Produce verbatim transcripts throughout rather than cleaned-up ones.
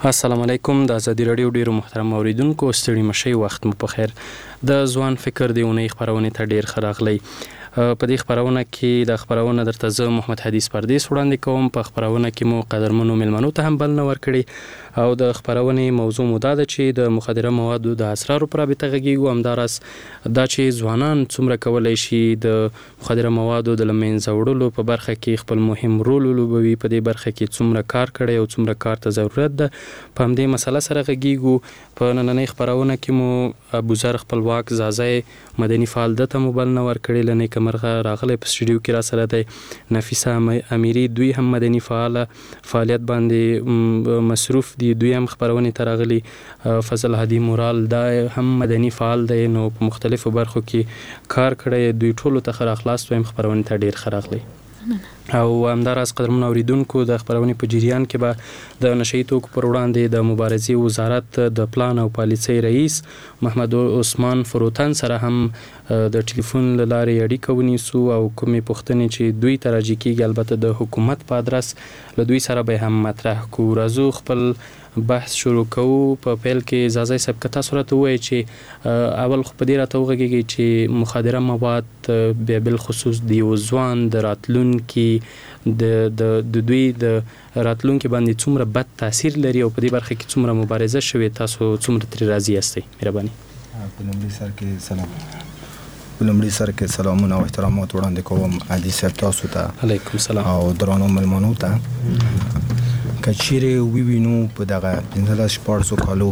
السلام علیکم. د ازادي رادیو ډیرو محترم اوریدونکو ستړي مشي وخت مو په خیر. د ځوان فکر دی اونۍ خبرونه ته ډیر خراغلی. په دې خبرونه کې د خبرونه درته زه محمد حدیث پردیس وړاندې کوم. په خبرونه کې مو قدرمنو ملمنو ته هم بلنه ورکړي او د خبرونه موضوع مو دا ده چې د مخدره موادو د اسرارو پر رابطه غږیږو. همدارس دا چې ځوانان څومره کولای شي د مخدره موادو د لمنځه وړلو په برخه کې خپل مهم رول ولوبوي، په دې برخه کې څومره کار کړي او څومره کار ته ضرورت ده. په همدې مسله سره غږیږو. په نننۍ خبرونه کې مو ابوذر خپلواک زازای مدني فعال دته مو بلنه ورکړي. لنې کمرغه راغله په سټډیو کې را سره دی نفیسه امیری، دوی هم مدني فعال فعالیت باندې مصروف دي، دوی هم خبرونه ترغلي. فضل هادي مورال دا هم مدني فعال دی، نو په مختلفو برخو کې کار کړی. دوی ټولو ته خیر اخلاص وایم، خبرونه ته ډیر خراغلی. او همداراز قدرمن اوریدونکو د خبرونه په جریان کې به د نشئی توکو پر وړاندې د مبارزې وزارت د پلان او پالیسۍ رئیس محمد عثمان فروتن سره هم د ټلیفون لارې اړیکه ونیسو او کومې پوښتنې چې دوی ته راجع کیږي البته د حکومت په ادرس له دوی سره به هم مطرح کو. راځو خپل بحث شروع کوو. په پیل کې زازای صاحب که تاسو راته ووایئ چې اول خو په دې راته وغږیږئ چې مخدره مواد بیا بالخصوص د یو ځوان د راتلونکي د د دوی د راتلونکي باندې څومره بد تاثیر لري او په دې برخه کې څومره مبارزه شوې، تاسو څومره ترې راضي یاستئ؟ مهرباني. په لومړي سر کې سلام په لومړي سر کې سلامونه او احترامات وړاندې کوم عادي صاحب تاسو ته. علیکم سلام. او درنو ملمنو ته. که چیرې ووینو په دغه پنځلس شپاړسو کالو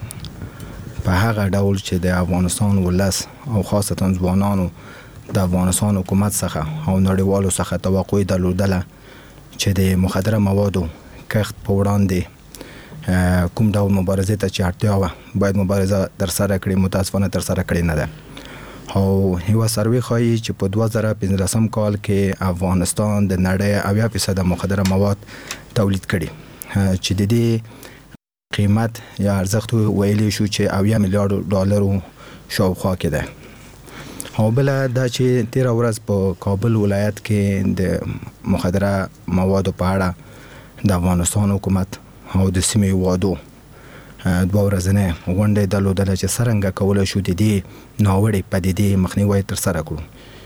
کې په هغه ډول چې د افغانستان ولس او خاصتا ځوانانو د افغانستان حکومت څخه او نړیوالو څخه توقع درلودله چې د مخدره موادو کښت په وړاندې کوم ډول مبارزې ته چې اړتیا وه باید مبارزه ترسره کړي، متاسفانه ترسره کړې نه ده. او یوه سروې ښایي چې په دوه زره پنځلسم کال کې افغانستان د نړۍ اویا فیصده مخدره مواد تولید کړي، چې د دې قیمت یا ارزښت ویلی شو چې اویا میلیارډ ډالرو شاوخوا کې ده. او بله دا چې تیره ورځ په کابل ولایت کې د مخدره موادو په اړه د افغانستان حکومت او د سیمې هیوادو دوه ورځنۍ غونډه درلودله چې څرنګه کولی شو د دې ناوړې پدیدې مخنیوی ترسره کړو،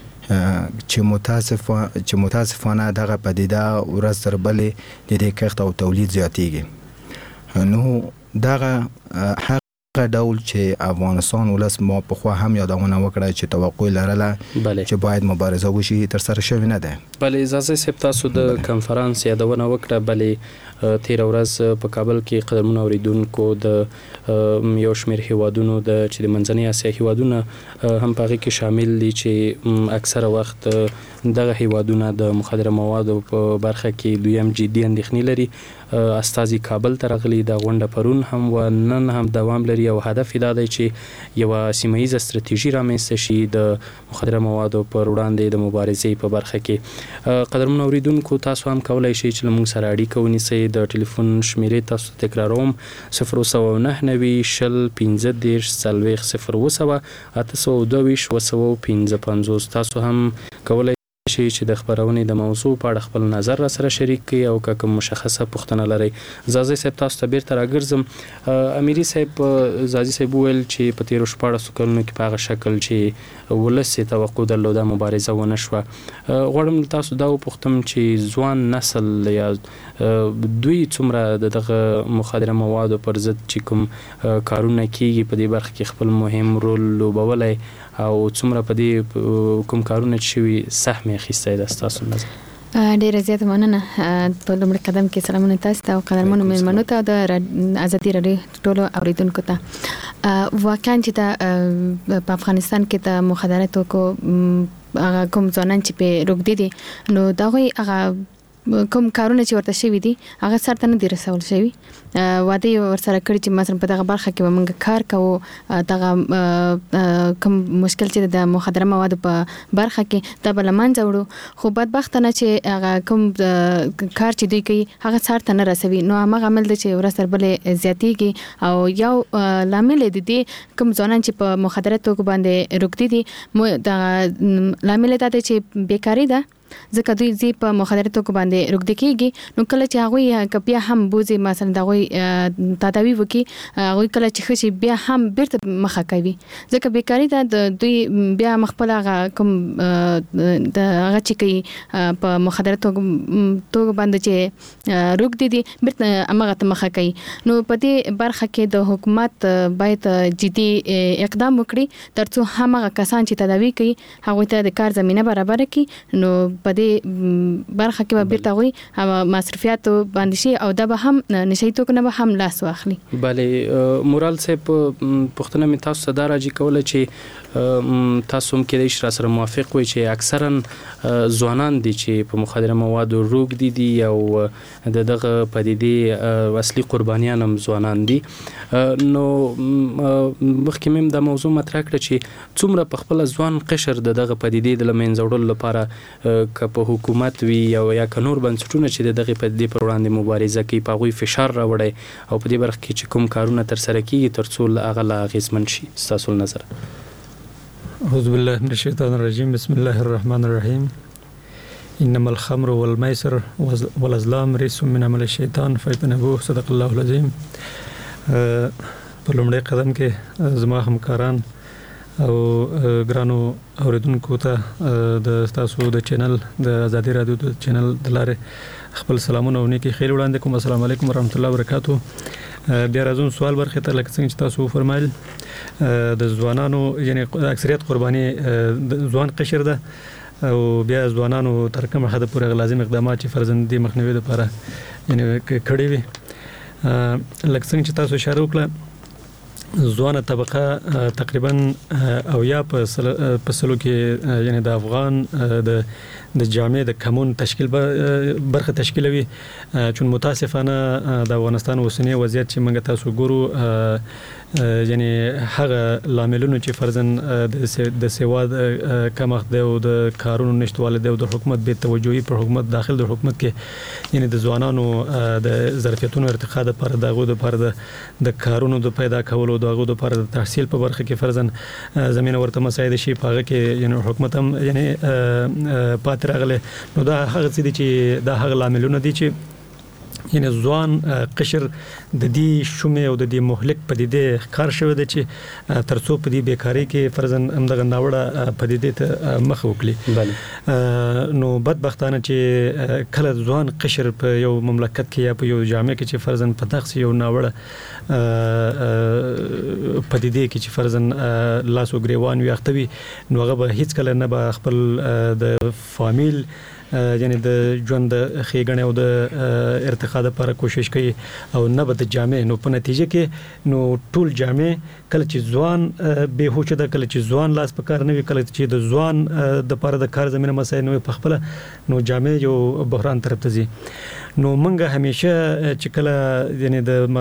چې متاسفه چې متاسفانه دغه پدیده ورځ تر بلې د دې کښت او تولید زیاتیږي. نو دغه هغه ډول چې افغانستان ولس ما پخوا هم یادونه وکړه چې توقع لرله چې باید مبارزه وشي ترسره شوې نه ده. بلې اجازه صاحب تاسو د کنفرانس یادونه وکړه. بلې تیره ورځ په کابل کې قدرمن اوریدونکو د یو شمېر هیوادونو د چې د منځنۍ اسیا هیوادونه هم په هغې کې شامل دي چې اکثره وخت دغه هیوادونه د مخدره موادو په برخه کې دوی هم جدي اندېښنې لري. استازي کابل ته راغلي، د غونډه پرون هم و نن هم دوام لري او هدف یې دا دی چې یوه سیمه ییزه ستراتیژي رامنځته شي د مخدره موادو پر وړاندې د مبارزې په برخه کې. قدرمن اوریدونکو تاسو هم کولی شئ چې له موږ سره اړیکه ونیسئ. د ټلیفون شمیرې تاسو تکراروم صفر سوه نهه نوي شل پنځه دېرش څلوېښت صفر اووه سوه اته سوه دوه ویشت اووه سوه پنځه پنځوس. تاسو هم کولی شي چې د خبرونې د موضوع په اړه خپل نظر را سره شریک کړئ او که کوم مشخصه پوښتنه لرئ. زازي صاحب تاسو ته بیرته راګرځم. امیري صاحب زازي صاحب وویل چې په تیرو شپاړسو کلونو کې په هغه شکل چې ولس یې توقع درلوده مبارزه ونه شوه. غواړم تاسو دا وپوښتم چې ځوان نسل یا دوی څومره د دغه مخدره موادو پر ضد چې کوم کارونه کیږي په دې برخه کې خپل مهم رول لوبولی او څومره په دې کوم کارونه چې شوي سهم یې اخیستی ده ستاسو نظر؟ ډیره زیاته مننه. په لومړي قدم کې سلامونه تاسو ته او قدرمنو مېلمنو ته د ازادي رادیو ټولو اوریدونکو ته. واقعا چې د په افغانستان کې د مخدره توکو هغه کوم ځوانان چې په روږدي دي نو د هغوی هغه کوم کارونه چې ورته شوي دي هغه سرته نه دي رسول شوي. واده یې ورسره کړي چې مثلا په دغه برخه کې به موږ کار کوو، دغه کوم مشکل چې د مخدره موادو په برخه کې دا به له منځه وړو. خو بدبختانه چې هغه کوم کار چې دوی کوي هغه سرته نه رسوي، نو هماغه عمل دی چې ورځ تر بلې زیاتیږي. او یو لامل د دې کوم ځوانان چې په مخدره توکو باندې روږدي دي دغه لامل دا دی چې بیکاري ده ځکه دوی زی په مخدره توکو باندې روک دکېږي نو کله چې هغه کپیا هم بوزي مثلا دغه تداوی وکي هغه کله چې خشي بیا هم بیرته مخه کوي ځکه بیکاری دا د دوی بیا مخبل هغه کوم د هغه چې کوي په مخدره توکو توکو باندې چې روک دي دي بیرته امغه مخه کوي نو په دې برخه کې د حکومت باید جدي اقدام وکړي ترڅو همغه کسان چې تداوی کوي هغه ته د کار زمينه برابر کړي نو په دې برخه کې به بیرته وي مصرفيات باندې شي او دا به هم نشي توک نه به هم لاس واخلي. بله مورال صاحب پښتنه می تاسو صدا راځي کوله چې تاسو هم کې د سره موافق وي چې اکثرا ځوانان دي چې په مخدره موادو روغ دي دي او د دغه پدیدې اصلي قربانیان هم ځوانان دي نو مخکې مم د موضوع مطرح کړ چې څومره په خپل ځوان قشر د دغه پدیدې د لمنځوړلو لپاره ک په حکومت وی او یا ک نور بنسټونه چې دغه پدیدې پر وړاندې مبارزه کوي په غوي فشار راوړي او په دې برخه کې چې کوم کارونه تر سره کیږي ترڅو هغه لا غیزمن شي تاسو نظر. اعوذ بالله من الشیطان الرجیم بسم الله الرحمن الرحیم انما الخمر والميسر والازلام رجس من عمل الشیطان فاجتنبوه صدق الله العظیم. په لومړي قدم کې زما همکاران او ګرانو اوریدونکو ته د تاسو د چینل د ازادي رادیو د چینل د لارې خپل سلامونه او نیکی خیر وړاندې کوم. السلام علیکم ورحمت الله وبرکاتو. بیا راځم سوال برخه ته لکه څنګه چې تاسو فرمایل د ځوانانو یعنی اکثریت قرباني د ځوان قشر ده او بیا ځوانانو تر کومه حد پورې لازم اقدامات چې فرزندي مخنیوي لپاره یعنی کړي وي لکه څنګه چې تاسو اشاره وکړه ځوانه طبقه تقریبا او یا په سلو کې یعنی د افغان د د جامع د کمون تشکیل برخه تشکیلوي چون متاسفانه د افغانستان اوسنی وضعیت چې موږ تاسو ګورو یعنی هغه لاملونه چې فرضاً د سواد کمښت دی او د کارونو نشټواله دی او د حکومت به توجهي پر حکومت داخل د حکومت کې یعنی د ځوانانو د ظرفیتونو ارتقا لپاره دغه د لپاره د کارونو د پیدا کولو دغه د لپاره د تحصیل په برخه کې فرضاً زمينه ورته مساعده شي په هغه کې یعنی حکومت هم یعنی پات راغله نو دا هغه څه دي چې دا هغه لاملونه دي چې یعنی ځوان قشر د دې شومه او د دې مهلک پدیدې ښکار شوی دی چې ترڅو په دې بیکاری کې فرضاً همدغه ناوړه پدیدې ته مخ وکړي نو بدبختانه چې کله ځوان قشر په یو مملکت کې یا په یو جامع کې چې فرضاً په دغه یو ناوړه پدیدې کې چې فرضاً لاس او ګریوان وي اختوي نو هغه به هیڅ کله نه به خپل د فامیل یعنی د ژوند خېګنې او د ارتقا لپاره کوشش کوي او نه به د جامع نو په نتیجه کې نو ټول جامع کله چې ځوان به هوښ ده کله چې ځوان لاس په کار نه وي کله چې د ځوان د لپاره د کار زمينه مسایل نو په خپل نو جامع یو بحران طرف ته ځي نو منګه همیشه چې کله یعنی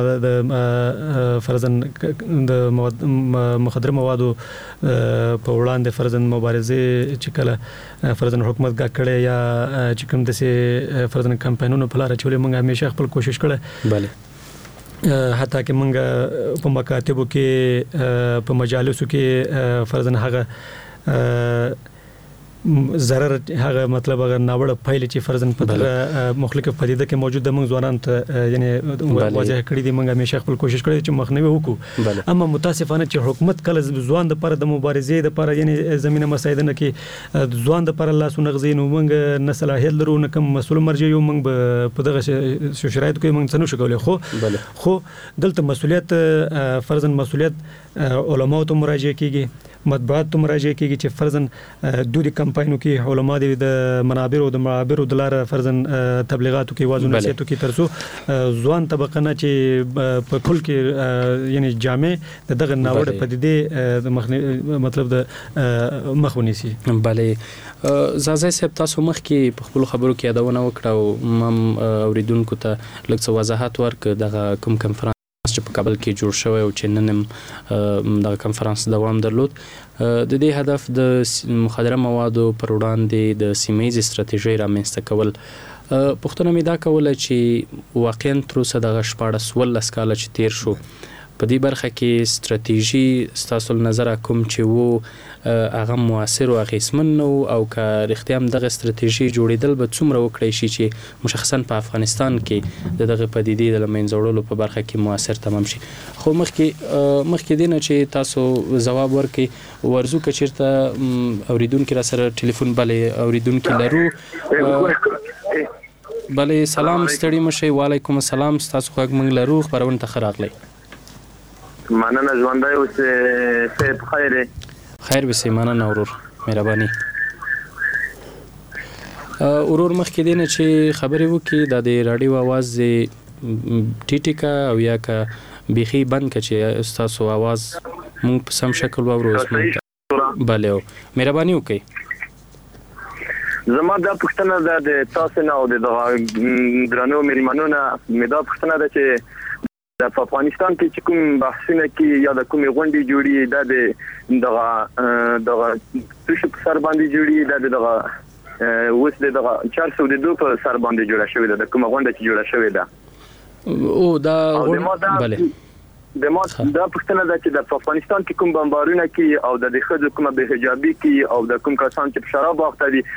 د فرضاً د مخدر موادو په وړاندې فرضاً مبارزه چې کله فرضاً حکومت کا کړي یا چې کوم د سه فرضاً کمپاینونو په لار چولې منګه همیشه خپل کوشش کړي bale حتی کې منګه په مکاتبو کې په مجالسو کې فرضاً هغه ضرر هغه مطلب هغه ناوړه پایله چې فرضاً په دغه مخالفه پدیده کې موجود د موږ ځوانان ته یعنی واضح کړی دی موږ همیشه خپل کوشش کړی چې مخنیوي وکړو اما متاسفانه چې حکومت کله ځوان د پر د مبارزې د پر یعنی زمينه مساعده نه کې ځوان د پر الله سونه غزي نو موږ نه صلاحیت لرو نه کوم مسول مرجع یو موږ په دغه شرایط کې موږ څنګه شو کولای خو خو دلته مسولیت فرضاً مسولیت علماء ته مراجعه کیږي مطبوعات ته مراجعه کیږي چې فرضاً دوی کمپاینو کې علماء د منابر او د معابر د لار فرضاً تبلیغاتو کې وازونه سیتو کې ترڅو ځوان طبقه نه چې په کل کې یعنی جامع دغه ناوړه پدیدې د مطلب د مخونی سي bale زازای صاحب تاسو مخ کې په خپل خبرو کې یادونه وکړه او مم اوریدونکو ته لږ څه وضاحت ورک دغه کوم کنفرانس چې په کابل کې جوړ شوی او چې نن دغه کنفرانس دوام درلود د دې هدف د مخدره موادو پر وړاندې د سیمه‌ییز ستراتیژي رامنځته کول پښتون مې دا کوله چې واقعا تر اوسه دغه شپاړس ولس کاله چې تیر شو په دې برخه کې ستراتیژي ستاسو نظر کوم چې وو هغه موثر او اغیزمن نو او که رښتیا هم دغه ستراتیژي جوړیدل به څومره وکړی شي چې مشخصا په افغانستان کې د دغه پدیدې د منځه وړلو په برخه کې موثر تمام شي. خو مخکې مخکې دینه چې تاسو جواب ورکړي ورزو که چیرته اوریدونکو را سره ټلیفون بلې اوریدونکو لرو. بلې سلام ستړي مشي. وعلیکم السلام. تاسو خو موږ لرو خبرونه ته خراغلی. مننه ژوندای اوسې صحت خیر خیر به سي. مننه ورور مهرباني. ورور مخکې دینه چې خبرې وکړي د رادیو आवाज ټیټی کا او یا کا بيخي بند ک چې تاسو आवाज مونږ په سم شکل واورو. بله مهرباني وکړئ. زما دا پښتنه ده د تاسو نه او د درنو مېرمنو نه مې دا پښتنه ده چې د افغانستان کې چې کوم بحثونه کې یا د کومې غونډې جوړي دا د دغه دغه تاسو په سر باندې جوړي دا دغه اوس دغه چهار سوه دوه په سر باندې جوړه شوې ده د کومه غونډه چې جوړه شوې ده. او دا بله د ما دا پښتنه ده چې د افغانستان کې کوم بمبارونه کې او د خځو کومه به حجابي کې او د کوم کسان چې په شراب اخته دي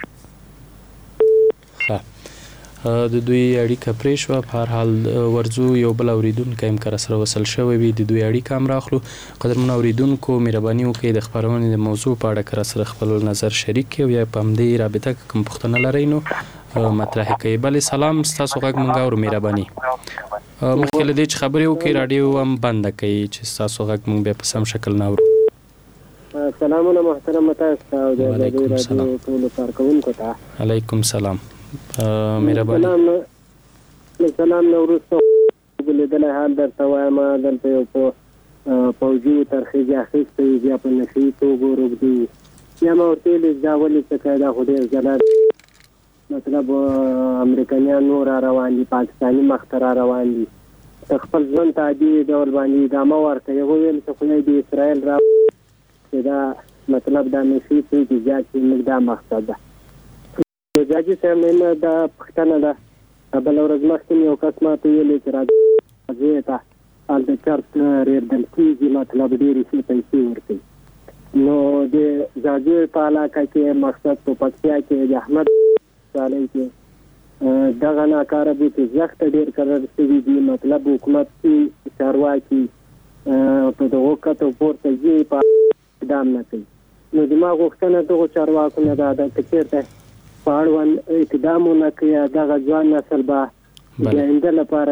د دوی اړیکه پرې شو. په هر حال ورزو یو بل اوریدونکو هم کر سره وصل شوی وي د دوی اړیکه هم راخلو. قدرمن اوریدونکو مهرباني وکړئ د خبرونې د موضوع په اړه کر سره خپل نظر شریک کړئ یا په همدې رابطه کوم پوښتنه لرئ نو مطرح کړئ. بلې سلام ستاسو غږ مونږ اورو. مهرباني مخکې له دې چې خبرې وکړئ رادیو هم بنده کړئ چې ستاسو غږ مونږ بیا په سم شکل نه اورو. سلامونه محترم تاسو او د رادیو ټول کارکونکو ته. علیکم سلام. مهرباني. سلام سلام نو ورسته بلدل حال درته وایم دلته یو په پوجي ترخیجه اخیستې بیا په نشي توګو روږدي یا ما ورته له ځاولې څخه دا خو ډېر ځله مطلب امریکایان نور روان دي پاکستاني مخترا روان دي خپل ځان ته دي ډول باندې دا ما ورته یو ویل چې خو د اسرائیل را دا مطلب دا نشي چې ځکه موږ دا مقصد ده جاجي سمنه دا پښتنه ده بل ورځ مخکې یو کس ماته ویلې چې راځي ته ال د چرت ریډل کیږي مطلب ډېری څه پیسې ورکړي نو د جاجي په علاقه کې مقصد په پکتیا کې د احمد صالح کې دغه ناکاره به چې زخت ډېر قرار شوی دی مطلب حکومت کې چارواکي په دغه کتو پورته یې په دام نه کوي نو دماغ وختنه دغه چارواکو نه دا د کچېرته پاړون اقدامونه کوي دغه ځوان نسل به د انده لپاره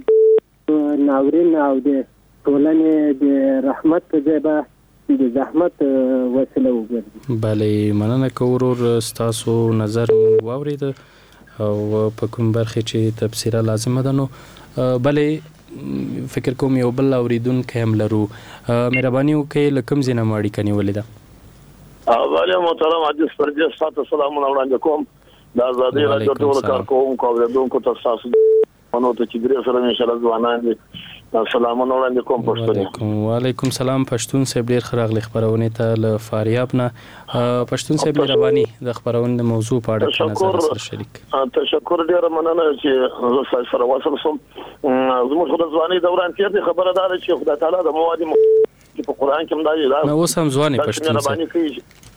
د ناورین او د ټولنې د رحمت په ځای به د زحمت وسیله وګرځي. بله مننه کورور ستاسو نظر واورید او په کوم برخه چې تفسیره لازمه ده نو بله فکر کوم یو بل اوریدونکو هم لرو. مهرباني وکړئ له کوم ځای نه مو اړیکه نیولې ده؟ اوله محترم حدیث پرجس تاسو سلامونه وړاندې کوم د ازادي راډیو ټول کارکونکو او اوریدونکو ته تاسو منو ته چې ګری سره ان شاء الله ځوانان دي سلامونه وړاندې کوم پښتون. وعلیکم سلام پښتون صاحب ډیر خراغلی خبرونه ته ل فاریاب نه پښتون صاحب مهرباني د خبرونه موضوع په اړه نظر سره شریک. تشکر ډیر مننه چې زه سره وصل سم. زموږ د ځواني دوران کې خبره ده چې خدای تعالی د مواد چې په قران کې هم دا نو اوس هم ځواني پښتون صاحب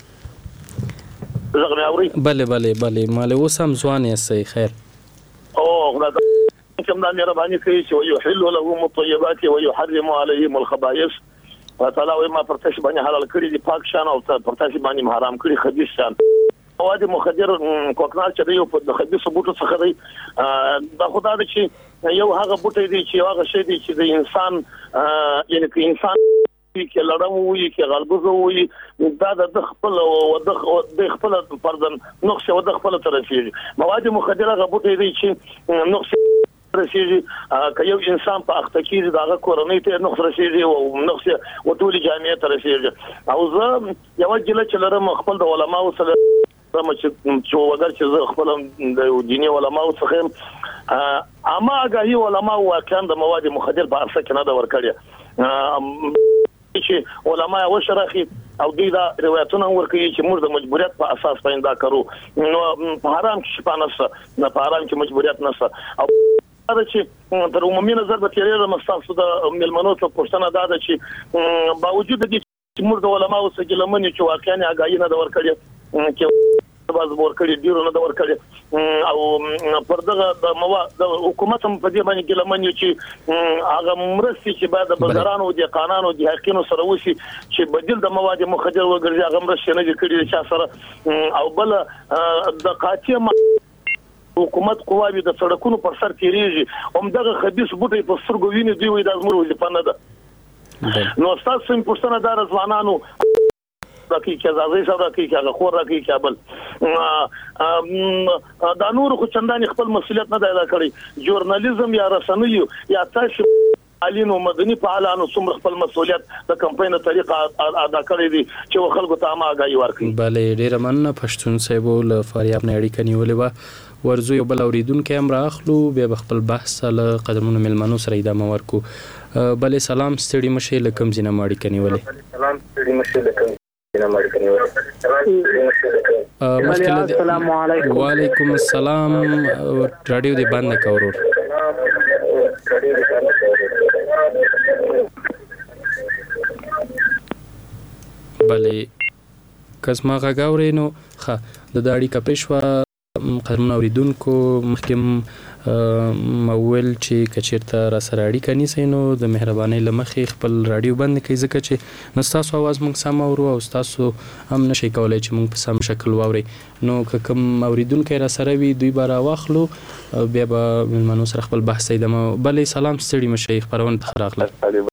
زغمه اوري. بله بله بله مال اوس هم ځواني سي خیر. او خدای کوم دا مهرباني کوي چې يحل لهم الطيبات ويحرم عليهم الخبائث وتعالى ما پرتش باندې حلال کړی دي پاک شان او پرتش باندې حرام کړی خبيث شان. مواد مخدر کوکنار چې یو په خبيث بوټو څخه دی دا خدای دې چې یو هغه بوټي دي چې هغه شی دي چې د انسان یعنی کې انسان کې لړم وي کې غلبوزه وي دا د خپل او د خپل پردن نقص او د خپل طرفي مواد مخدره غبوټي دي چې نقص رسیږي که یو انسان په اخته کې دغه کورنۍ ته نقص رسیږي او نقص او ټول جامعه ته رسیږي او زه یو جله چې لرم خپل د علماو سره چې وګر چې زه خپل د دیني علماو څخه اما هغه علماء واقعا د مواد مخدر په اړه کې نه دا ورکړي چې علماء وشرخي او دوی دا روایتونه ورکوي چې موږ د مجبوریت په اساس باندې دا کارو نو په حرام کې شپه نشته نه په حرام کې مجبوریت نشته او دا چې تر عمومي نظر به تیرې مستاسو د ملمنو ته پښتنه دا ده چې باوجود د دې چې موږ د علماو سره ګلمنې چې واقعا هغه نه د ورکړي چې باز ورکړي ډیرو نه د ورکړي او پر دغه د مواد د حکومت هم په دې باندې ګلمنې چې هغه مرستې چې بعد د بازارانو د قانونو د حقینو سره وشي چې بدیل د مواد مخدر وګرځي هغه مرستې نه کړي چې سره او بل د قاطع حکومت قواوی د سړکونو پر سر تیریږي هم دغه خبيث بوټي په سترګو ویني دوی وي د زموږ وظیفه نه ده نو تاسو هم پښتنه دار ځوانانو راکې چې ځای سره راکې چې هغه خور راکې کابل دا نور خو چندانې خپل مسولیت نه ادا کړی ژورنالیزم یا رسنوي یا تاسو علینو مدني فعالانو څومره خپل مسولیت د کمپاین طریقه ادا کړی دي چې خلکو ته ما غاي ورکړي bale ډیر مننه پښتون صاحب له فاریاب نه اړیکه نیولې و ورزو یو بل اوریدونکو هم راخلو بیا خپل بحث له قدمونو ملمنو سره ادامه ورکو bale سلام ستړي مشه لکم زینه ماړی کنيولې سلام ستړي مشه لکم زینه ماړی کنيولې السلام علیکم وعلیکم السلام رادیو دی بند کورو bale کس ما غاوري نو ښه د داړي کپېشوا قدمونه اوریدونکو مخکم مول چې کچیرته را سره اړیکه نیسي نو د مهرباني لمخې خپل رادیو بند کړئ ځکه چې نو تاسو आवाज موږ سم اورو او تاسو هم نشئ کولای چې موږ په سم شکل واوري نو کوم اوریدونکو را سره وي دوی بار واخلو بیا به منو سره خپل بحث ایدم bale سلام ستړي مشه خبرونه تخراغله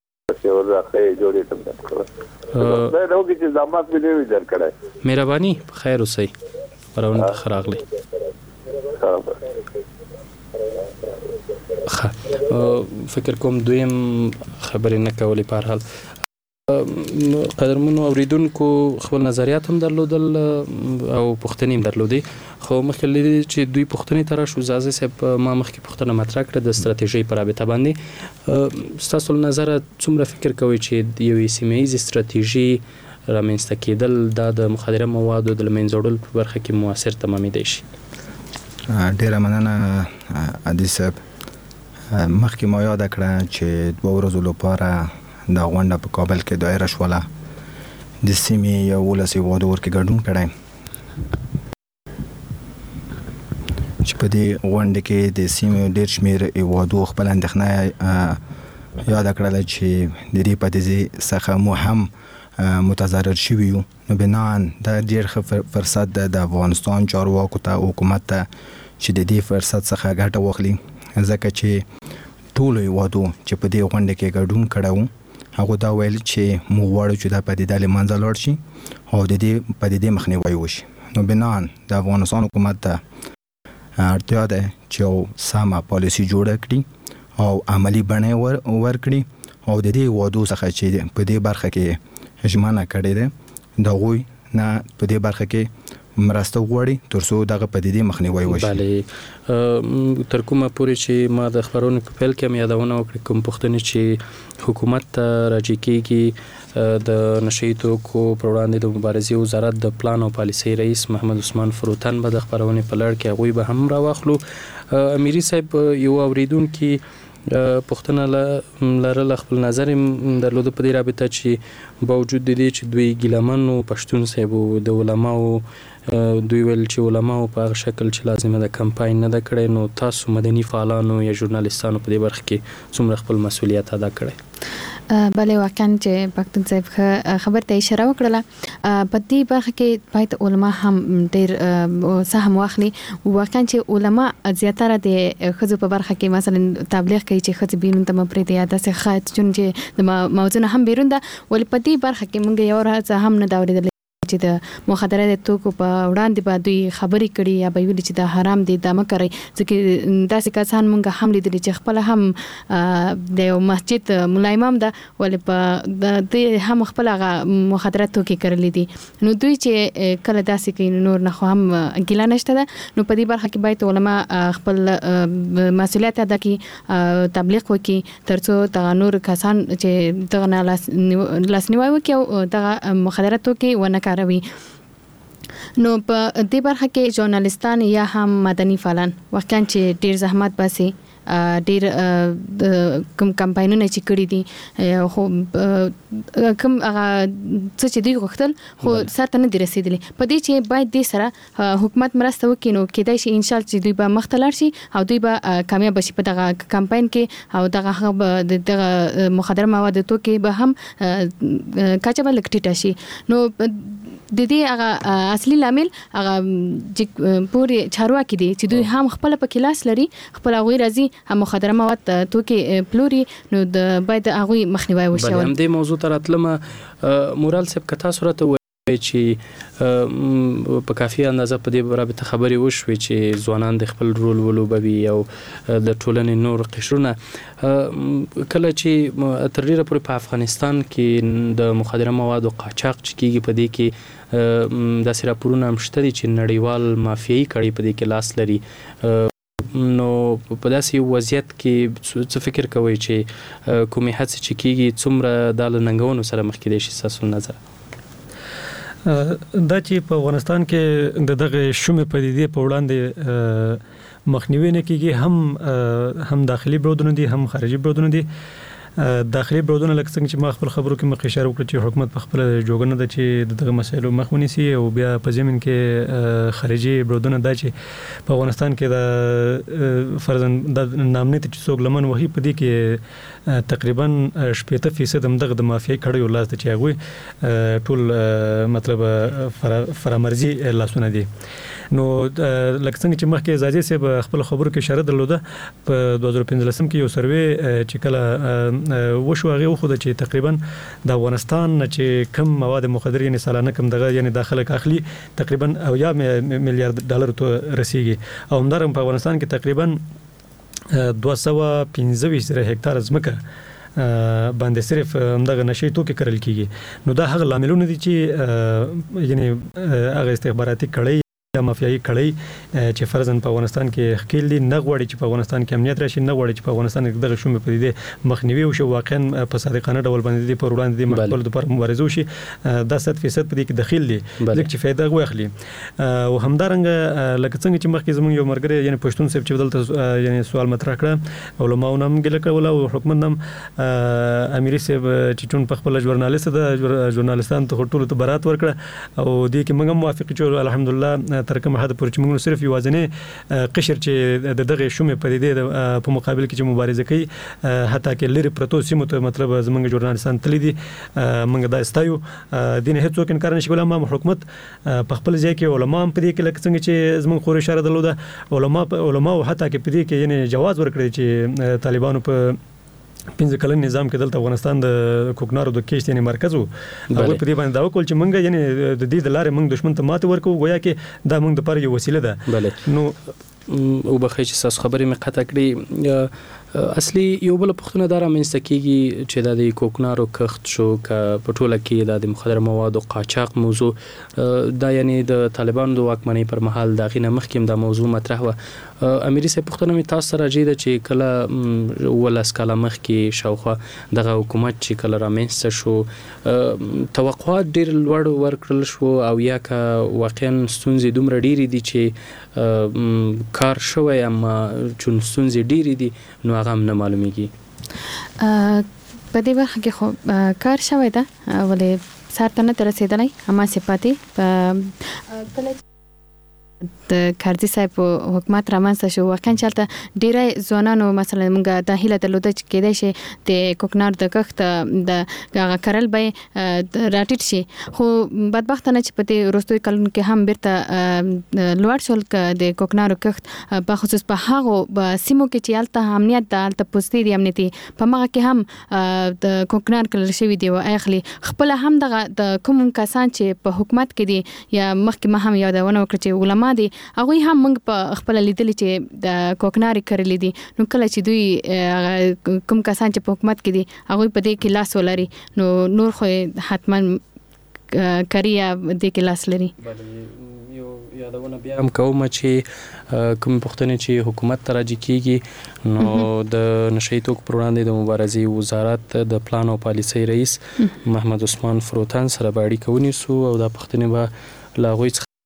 دا نو چې زمات مې دی درکړای مهرباني خیر اوسئ خبرونه تخراغله فکر کوم دویم خبرې نه کولې په هر حال قدرمنو اوریدونکو خپل نظریات هم درلودل او پوښتنې هم درلودې خو مخکې لري چې دوی پوښتنې تر شو زازه صاحب ما مخکې پوښتنه مطرح کړه د ستراتیژي پر رابطه باندې تاسو نظر څومره فکر کوي چې یو سیمه‌ایز ستراتیژي رامنځته کېدل د مخدره موادو د منځوړل په برخه کې موثر تمامېدای شي ډیره مننه عادي صاحب مخکې ما یاد کړه چې دوه ورځې لپاره د غونډه په کابل کې دایره شوله د سیمې یو ولسی وادو ورکې ګډون کړی چې په دې غونډه کې د سیمې ډېر شمېر وادو خپل اندېښنه یاد کړله چې د دې پدیدې څخه مو هم متضرر شوي یو نو بنان دا ډېر ښه فرصت ده د افغانستان چارواکو ته حکومت ته چې د دې فرصت څخه ګټه واخلي ځکه چې ټول وادو چې په دې غونډه کې ګډون کړو هغه دا ویل چې مو غواړو چې دا پدیده له منځه لاړ شي او د دې پدیدې مخنیوي وشي نو بنان د افغانستان حکومت ته اړتیا ده چې سمه پالیسي جوړه کړي او عملی بڼه ورکړي او د دې وادو څخه چې په دې برخه کې ژمنه کړې ده دا غوي نه په دې برخه کې مرسته غواړي ترڅو دغه پدیدې مخنیوي وشي bale تر کومه پورې چې ما د خبرونو په پیل کې یادونه وکړه کوم پوښتنه چې حکومت ته راځي کېږي د نشئی توکو پر وړاندې د مبارزې وزارت د پلان او پالیسۍ رئیس محمد عثمان فروتن به د خبرونې په لړ کې هغوی به هم راواخلو امیري صاحب یو اوریدونکي پښتنه لرله خپل نظر درلود په دې رابطه چې باوجود د دې چې دوی ګیلمنو پښتون صاحب د علماو دوی ویل چې علماو په هغه شکل چې لازمه د کمپاین نه د کړي نو تاسو مدني فعالانو یا ژورنالیستانو په دې برخه کې څومره خپل مسولیت ادا کړي bale واقعا چې پښتون صاحب خبر ته اشاره وکړه په دې برخه کې پایت علما هم ډېر سهم واخلي واقعا چې علما زیاتره د خزو په برخه کې مثلا تبلیغ کوي چې خزو بیرون ته مپریته یا د څه چون چې د موضوع هم بیرون ده ول په دې برخه کې مونږ یو راځه هم نه دا ورېدل چې د مخدرات توکو په وړاندې به دوی خبرې کړي یا به ویل چې دا حرام دي دا مه کوئ ځکه داسې کسان مونږ هم لیدلي چې خپل هم د یو مسجد ملا امام ده ولې په د هم خپل هغه مخدرات توکي کړلي دي نو دوی چې کله داسې کوي نور نه خو هم ګیله نشته ده نو په دې برخه کې باید علما خپل مسؤلیت ادا کړي تبلیغ وکړي ترڅو دا نور کسان چې دغه نه لاسنیوي وکړي او دغه مخدرات توکي ونه کاروي نو په دې برخه کې ژورنالیستان یا هم مدني فعالان واقعا چې ډیر زحمت باسي ډیر کوم کمپاینونه چې کړی دي خو کوم هغه څه چې دوی غوښتل خو سره نه دي رسیدلی په دې چې باید د سره حکومت مرسته وکړي نو کېدای شي ان شاء الله چې دوی به مختلر شي او دوی به کامیاب شي په دغه کمپاین کې او دغه دغه مخدر مواد توکي به هم کاچا به لکټیټا شي نو د دې هغه اصلي لامل هغه پوری چارواکي دي چې دوی هم خپل په کلاس لري خپل غوي راځي هم مخدر مواد توکي پلوري نو د باید هغه مخنیوي وشي بل هم د موضوع تر اتلمه مورال سب کتا صورت چې په کافي اندازه په دې رابطه خبرې وشوي چې ځوانان د خپل رول ولوبوي او د ټولنې نور قشرونه کله چې تر ډیره پورې په افغانستان کې د مخدره موادو قاچاق چې کیږي په دې کې د سراپورونه هم شته دي چې نړیوال مافیایي کړي په دې کې لاس لري نو په داسې وضعیت کې څه فکر کوئ چې کومې هڅې چې کیږي څومره د ننګونو سره مخ کېدای شي ستاسو نظر دا چې په افغانستان کې د دغه شومې پدیدې په وړاندې مخنیوي نه کیږي هم هم داخلي برودونه دي هم خارجي برودونه دي داخلي برودونه لکه څنګه چې ما خپل خبرو کې مخ اشاره وکړه چې حکومت په خپل جوګنه ده چې دغه مسایلو مخ ونیسي او بیا په زمين کې خارجي برودونه ده چې په افغانستان کې د فرضاً د نامنیت چې څوک لمن وهي په دې کې تقریبا شپږ فیصد هم دغه د مافیای کړي ولاس ته چې هغه ټول مطلب فرامرزي لاسونه دي نو لکه څنګه چې مخکې زاجي صاحب خپل خبرو کې اشاره درلوده په دوه هزار پنځلسم کې یو سروې چې کله وشو هغه خو د چې تقریبا د افغانستان چې کم مواد مخدر یعنی سالانه کم دغه یعنی داخله اخلي تقریبا او یا میلیارډ ډالر ته رسیږي او همدارنګه په افغانستان کې تقریبا دوه سوه پنځه ویشت زره هکتار ځمکه باندې صرف دغه نشي توکي کړل کیږي نو دا هغه لاملونه دي چې یعنی هغه استخباراتي کړي یا مافیایي کړي چې فرضاً په افغانستان کې خکیل دي نه غواړي چې په افغانستان کې امنیت راشي نه غواړي چې په افغانستان کې دغه شومې پدیدې مخنیوي وشي واقعا په صادقانه ډول باندې دي پر وړاندې مخبل د پر مبارزه وشي دا صد فیصد په دې کې دخیل دي ځکه چې فایده واخلي او همدارنګه لکه څنګه چې مخکې زموږ یو مرګره یعنی پښتون صاحب چې بدلته یعنی سوال مطرح کړ علماء هم ګل کول او حکومت هم امیر صاحب چې ټون په خپل ژورنالیست د ژورنالستان ته ټول ته برات ورکړه او دې کې موږ موافق چې الحمدلله تر کومه حد پورې چې موږ صرف یوازنه قشر چې دغه شومې پدیدې په مقابل کې چې مبارزه کوي حتی کې لری پروتو سیمو ته مطلب زمونږ ژورنالستان تللی دي موږ دا استایو دین هیڅوک انکار نشي کولای ما حکومت په خپل ځای کې علما هم پدې کې لکه څنګه چې زمونږ خور اشاره درلوده علما علما او حتی کې پدې کې یعنی جواز ورکړي چې طالبانو په پنځه کلن نظام کې دلته افغانستان د کوکنارو د کېشت یعنی مرکز وو هغه په دې باندې دا وکول چې موږ یعنی د دې د لارې موږ دښمن ته ماته ورکو گویا کې دا موږ د پر یو وسیله ده نو او بخښه چې تاسو خبرې مې قطع کړې اصلي یو بل پښتنه دار منځته کیږي چې د کوکنارو کښت شو ک په ټوله کې د مخدر موادو قاچاق موضوع دا یعنی د طالبانو د واکمنۍ پر مهال د غینه مخکیم د موضوع مطرح و امیر صاحب پښتنه می تاسو سره جیده چې کله ولس کله مخ کې شاوخه دغه حکومت چې کله رامنځته شو توقعات ډیر لوړ ورکړل شو او یا ک واقعا ستونزې دومره ډیری دي چې کار شوی اما چون ستونزې ډیری دي نو هغه هم نه معلومیږي په دې وخت کې خو کار شوی دا ولې سارته نه تر رسیدلای اما صفاتي کله د کارزي صاحب حکومت رامنځته شو واقعا چلته ډیره ځوانانو مثلا موږ د هیله درلوده چې کېدای شي د کوکنار د کښت د هغه کرل به راټیټ شي خو بدبختانه چې په دې وروستیو کلونو کې هم بیرته لوړ شول د کوکنارو کښت په خصوص په هغه سیمو کې چې هلته امنیت د هلته پوستې دي امنیتي په هغه کې هم د کوکنار کلل شوي دي او اخلي خپل هم دغه د کوم کسان چې په حکومت کې دي یا مخکې ما هم یادونه وکړه چې علما دي هغه هم موږ په خپل لیدل چې د کوکناري کړلې دي نو کله چې دوی کوم کسان چې په حکومت کې دي هغه په دې کې لاس ولري نو نور خو حتما کریه دې کې لاس لري یو یادونه بیا هم کوم چې کوم پښتنې چې حکومت ته راځي کیږي نو د نشئی توکو پر وړاندې د مبارزې وزارت د پلان او پالیسۍ رئیس محمد عثمان فروتان سره باندې کونی سو او د پښتنې به لاغوي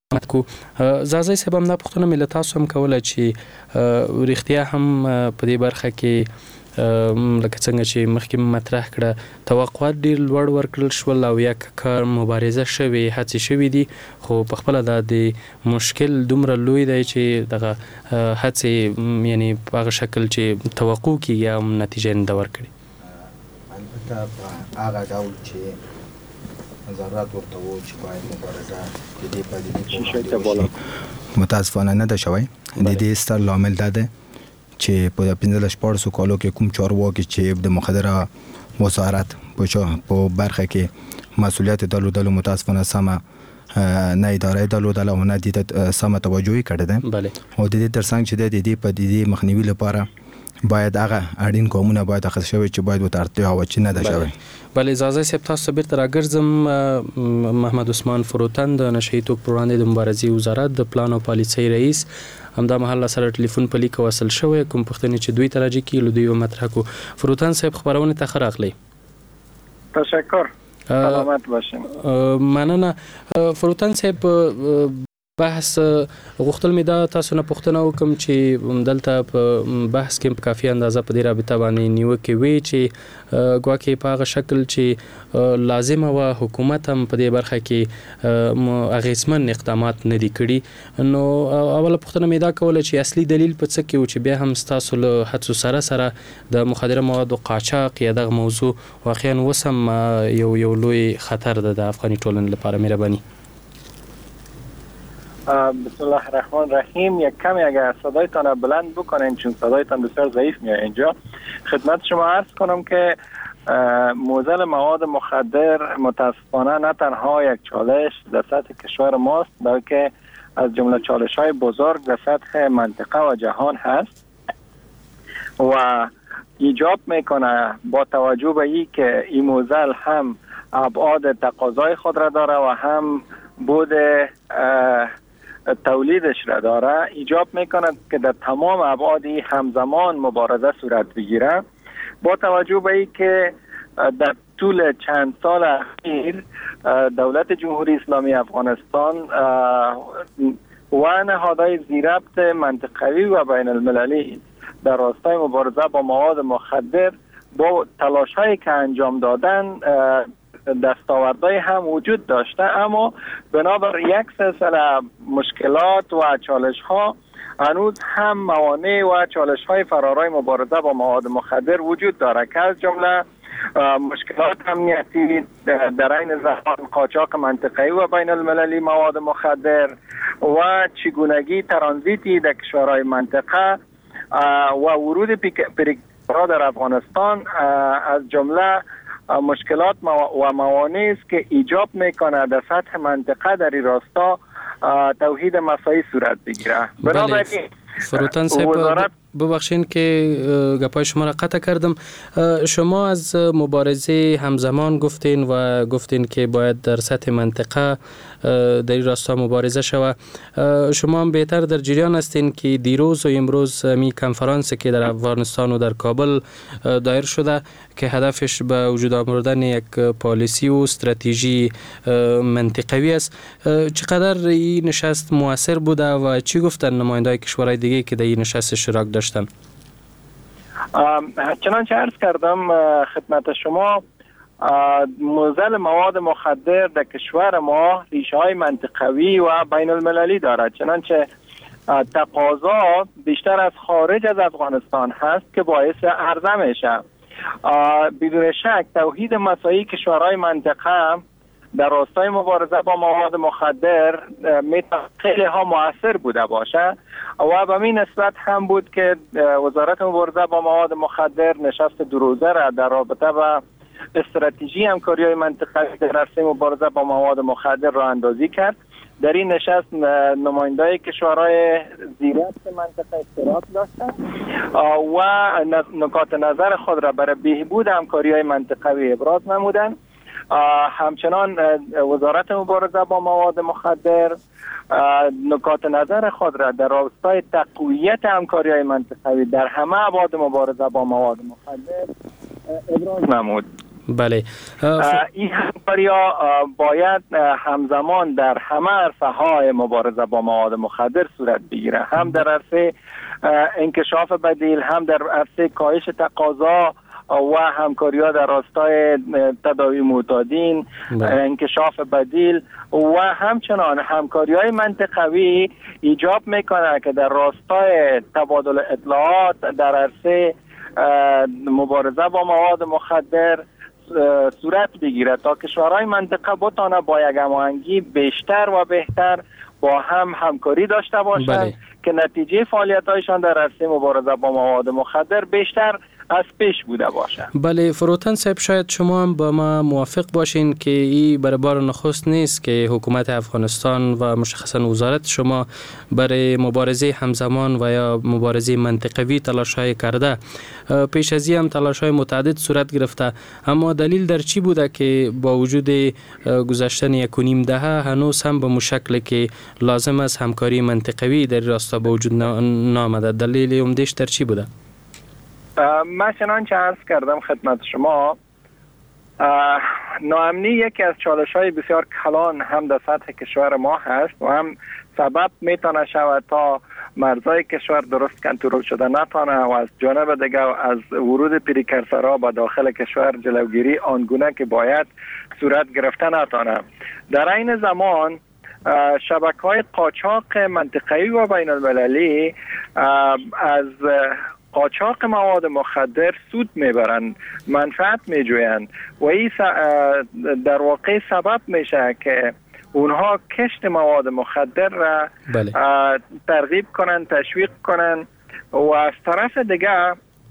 کو زازای صاحب هم دا پوښتنه مې له تاسو هم کوله چې رښتیا هم په دې برخه کې لکه څنګه چې مخکې مطرح کړه توقعات ډېر لوړ ورکړل شول او یا کار مبارزه شوې هڅې شوې دي خو په خپله دا د مشکل دومره لوی دی چې دغه هڅې یعنی په هغه شکل چې توقع کېږي هم نتیجه نه ده ورکړې. البته په هغه ډول چې نظارت ورته و چې باید مبارزه د دې پدیدې په وړاندې متاسفانه نه ده شوی. د دې ستر لامل دا ده چې په پنځه شپږ کالو کې کوم چارواکي چې د مخدره وزارت په برخه کې مسئولیت درلودل متاسفانه سمه نه اداره درلودل او نه د سمه توجهي کړې ده. بله او د دې ترڅنګ چې د دې پدیدې مخنیوي لپاره باید هغه اړین قومونه باید اخذ شوی چې باید ورته اړتیا و چې نه ده شوی. بله اجازه صاحب تاسو بیرته راګرځم. محمد عثمان فروتن د نشهیي توکو پر وړاندې د مبارزې وزارت د پلان او پالیسۍ رئیس همدا مهال سره ټلیفون په لیک وصل شوی کوم پوښتنې چې دوی ته راځي کې له دوی مطرح کو. فروتن صاحب خبرونه ته ښه راغلی. تشکر سلامت باشین. مننه فروتن صاحب. بحث غوښتل مې دا تاسو نه پوښتنه وکم چې دلته په بحث کې په کافي اندازه په دې رابطه باندې نیوکې وي چې ګواکې په هغه شکل چې لازمه و حکومت هم په دې برخه کې اغیزمن اقدامات نه دي کړي. نو اوله پوښتنه مې دا کوله چې اصلي دلیل په څه کې و چې بیا هم ستاسو له هڅو سره سره د مخدره موادو قاچاق یا دغه موضوع واقعا اوس هم یو یو لوی خطر ده د افغاني ټولنې لپاره. مهرباني. بسم الله الرحمن الرحیم. یک کمی اگر صدایتان بلند بکنین چون صدایتان بسیار ضعیف میاد اینجا. خدمت شما عرض کنم که موزل مواد مخدر متاسفانه نه تنها یک چالش در سطح کشور ماست بلکه از جمله چالش های بزرگ در سطح منطقه و جهان هست و ایجاب میکنه با توجه به این که این موزل هم ابعاد تقاضای خود را داره و هم بود تولیدش را داره، ایجاب میکنه که در تمام ابعادی همزمان مبارزه صورت بگیره. با توجه به این که در طول چند سال اخیر دولت جمهوری اسلامی افغانستان و نهادهای زیربط منطقوی و بین المللی در راستای مبارزه با مواد مخدر با تلاش هایی که انجام دادن دستاوردهای هم وجود داشته، اما بنابر یک سلسله مشکلات و چالش ها هنوز هم موانع و چالش های فرارای مبارزه با مواد مخدر وجود داره که از جمله مشکلات امنیتی در این زمان قاچاق منطقه‌ای و بین المللی مواد مخدر و چگونگی ترانزیتی در کشورهای منطقه و ورود پیکرها در افغانستان از جمله مشکلات و موانعی است که ایجاب میکنه در سطح منطقه در این راستا توحید مساعی صورت بگیره. بنابراین فروتن صاحب ببخشین که گپای شما را قطع کردم. شما از مبارزه همزمان گفتین و گفتین که باید در سطح منطقه در این راستا مبارزه شوه. شما هم بهتر در جریان هستین که دیروز و امروز می کنفرانسی که در افغانستان و در کابل دایر شده که هدفش به وجود آوردن یک پالیسی و استراتژی منطقوی است. چقدر این نشست موثر بوده و چی گفتن نماینده‌های کشورهای دیگه که در این نشست اشتراک داشتن؟ چنانچه عرض کردم خدمت شما، موزل مواد مخدر در کشور ما ریشه های منطقوی و بین المللی دارد، چنانچه تقاضا بیشتر از خارج از افغانستان هست که باعث عرضه میشه. بدون شک توحید مساعی کشورهای منطقه در راستای مبارزه با مواد مخدر میتونه خیلی ها مؤثر بوده باشه و به این نسبت هم بود که وزارت مبارزه با مواد مخدر نشست دو روزه را در رابطه با استراتژی همکاری های منطقه‌ای در عرصه مبارزه با مواد مخدر را اندازی کرد. در این نشست نماینده‌های کشورهای زیربط منطقه اشتراک داشتند و نکات نظر خود را برای بهبود همکاری‌های منطقه‌ای ابراز نمودند. همچنان وزارت مبارزه با مواد مخدر نکات نظر خود را در راستای تقویت همکاری‌های منطقه‌ای در همه ابعاد مبارزه با مواد مخدر ابراز نمود. بله. این همکاری ها باید همزمان در همه عرصه‌های مبارزه با مواد مخدر صورت بگیره، هم در عرصه انکشاف بدیل، هم در عرصه کاهش تقاضا و همکاری ها در راستای تداوی معتادین، انکشاف بدیل و همچنان همکاری های منطقوی ایجاب میکنه که در راستای تبادل اطلاعات در عرصه مبارزه با مواد مخدر صورت بگیره تا کشورهای منطقه بتانه با یک هماهنگی بیشتر و بهتر با هم همکاری داشته باشند. بله. که نتیجه فعالیت‌هایشان در عرصه مبارزه با مواد مخدر بیشتر از پیش بوده باشه. بله فروتن صاحب، شاید شما هم با ما موافق باشین که این برای بار نخست نیست که حکومت افغانستان و مشخصا وزارت شما برای مبارزه همزمان و یا مبارزه منطقوی تلاش‌های کرده. پیش از این هم تلاش‌های متعدد صورت گرفته، اما دلیل در چی بوده که با وجود گذشتن یک و نیم دهه هنوز هم به مشکل که لازم است همکاری منطقوی در راستا به وجود نامده؟ دلیل عمده‌اش در چی بوده؟ من چنانچه عرض کردم خدمت شما، ناامنی یکی از چالش‌های بسیار کلان هم در سطح کشور ما هست و هم سبب میتونه شود تا مرزهای کشور درست کنترل شده نتانه و از جانب دیگه از ورود پریکرسرها به داخل کشور جلوگیری آنگونه که باید صورت گرفته نتانه. در این زمان شبکه‌های قاچاق منطقه‌ای و بین المللی از قاچاق مواد مخدر سود میبرند، منفعت میجویند و این در واقع سبب میشه که اونها کشت مواد مخدر را بله. ترغیب کنند، تشویق کنند و از طرف دیگه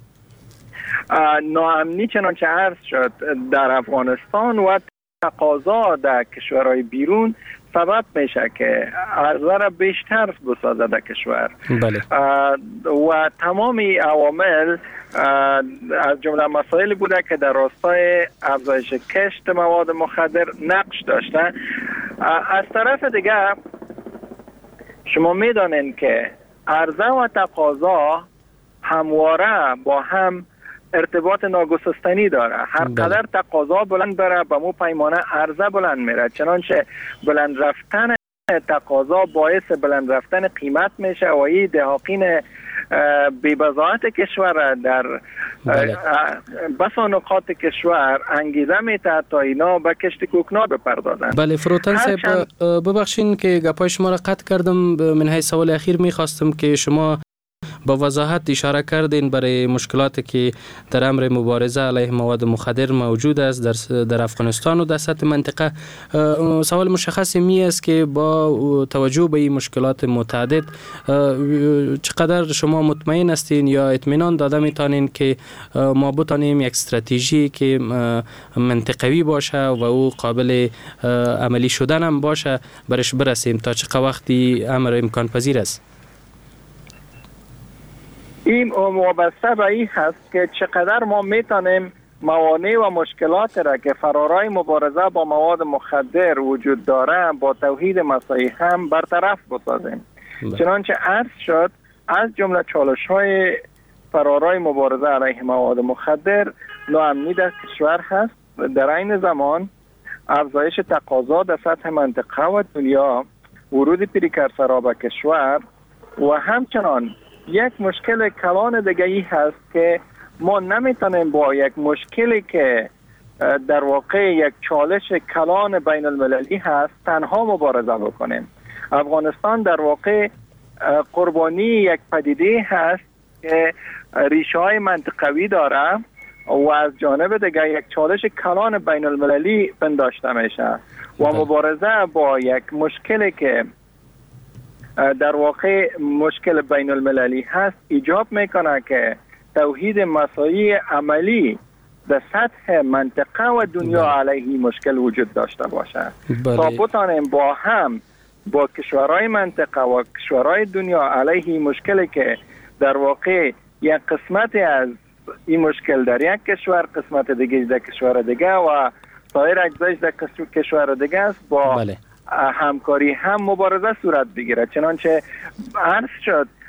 ناامنی چنانچه عرض شد در افغانستان و تقاضا در کشورهای بیرون سبب میشه که عرضه را بیشتر بسازه در کشور. بله. و تمامی عوامل از جمله مسائلی بوده که در راستای افزایش کشت مواد مخدر نقش داشته. از طرف دیگه شما میدانین که عرضه و تقاضا همواره با هم ارتباط ناگسستنی داره. هر قدر تقاضا بلند بره به مو پیمانه عرضه بلند میره، چنانچه بلند رفتن تقاضا باعث بلند رفتن قیمت میشه و این دهاقین بی‌بضاعت کشور در بسا نقاط کشور انگیزه میده تا اینا به کشت کوکنار بپردازن. بله فروتن صاحب ببخشین که گپای شما را قطع کردم. من های سوال اخیر میخواستم که شما با وضاحت اشاره کردین برای مشکلاتی که در امر مبارزه علیه مواد مخدر موجود است در در افغانستان و در سطح منطقه. سوال مشخص می است که با توجه به این مشکلات متعدد چقدر شما مطمئن هستین یا اطمینان داده میتونین که ما بتانیم یک استراتژی که منطقوی باشه و او قابل عملی شدن هم باشه برش برسیم؟ تا چه وقتی امر امکان پذیر است؟ این وابسته به این هست که چقدر ما میتونیم موانع و مشکلات را که فرارای مبارزه با مواد مخدر وجود داره با توحید مساعی هم برطرف بسازیم. چنانچه عرض شد از جمله چالش های فرارای مبارزه علیه مواد مخدر ناامنی در کشور هست. در این زمان افزایش تقاضا در سطح منطقه و دنیا، ورود پریکرسرها به کشور و همچنان یک مشکل کلان دیگه ای هست که ما نمیتونیم با یک مشکلی که در واقع یک چالش کلان بین المللی هست تنها مبارزه بکنیم. افغانستان در واقع قربانی یک پدیده هست که ریشه های منطقوی داره و از جانب دیگه یک چالش کلان بین المللی پنداشته میشه و مبارزه با یک مشکلی که در واقع مشکل بین المللی هست ایجاب میکنه که توحید مساعی عملی در سطح منطقه و دنیا علیه مشکل وجود داشته باشه. بله. تا بتانیم با هم با کشورهای منطقه و کشورهای دنیا علیه مشکلی که در واقع یک قسمت از این مشکل در یک کشور، قسمت دیگه در کشور دیگه و سایر اجزایش در کشور دیگه است، با بله. همکاری هم مبارزه صورت بگیره. چنانچه عرض شد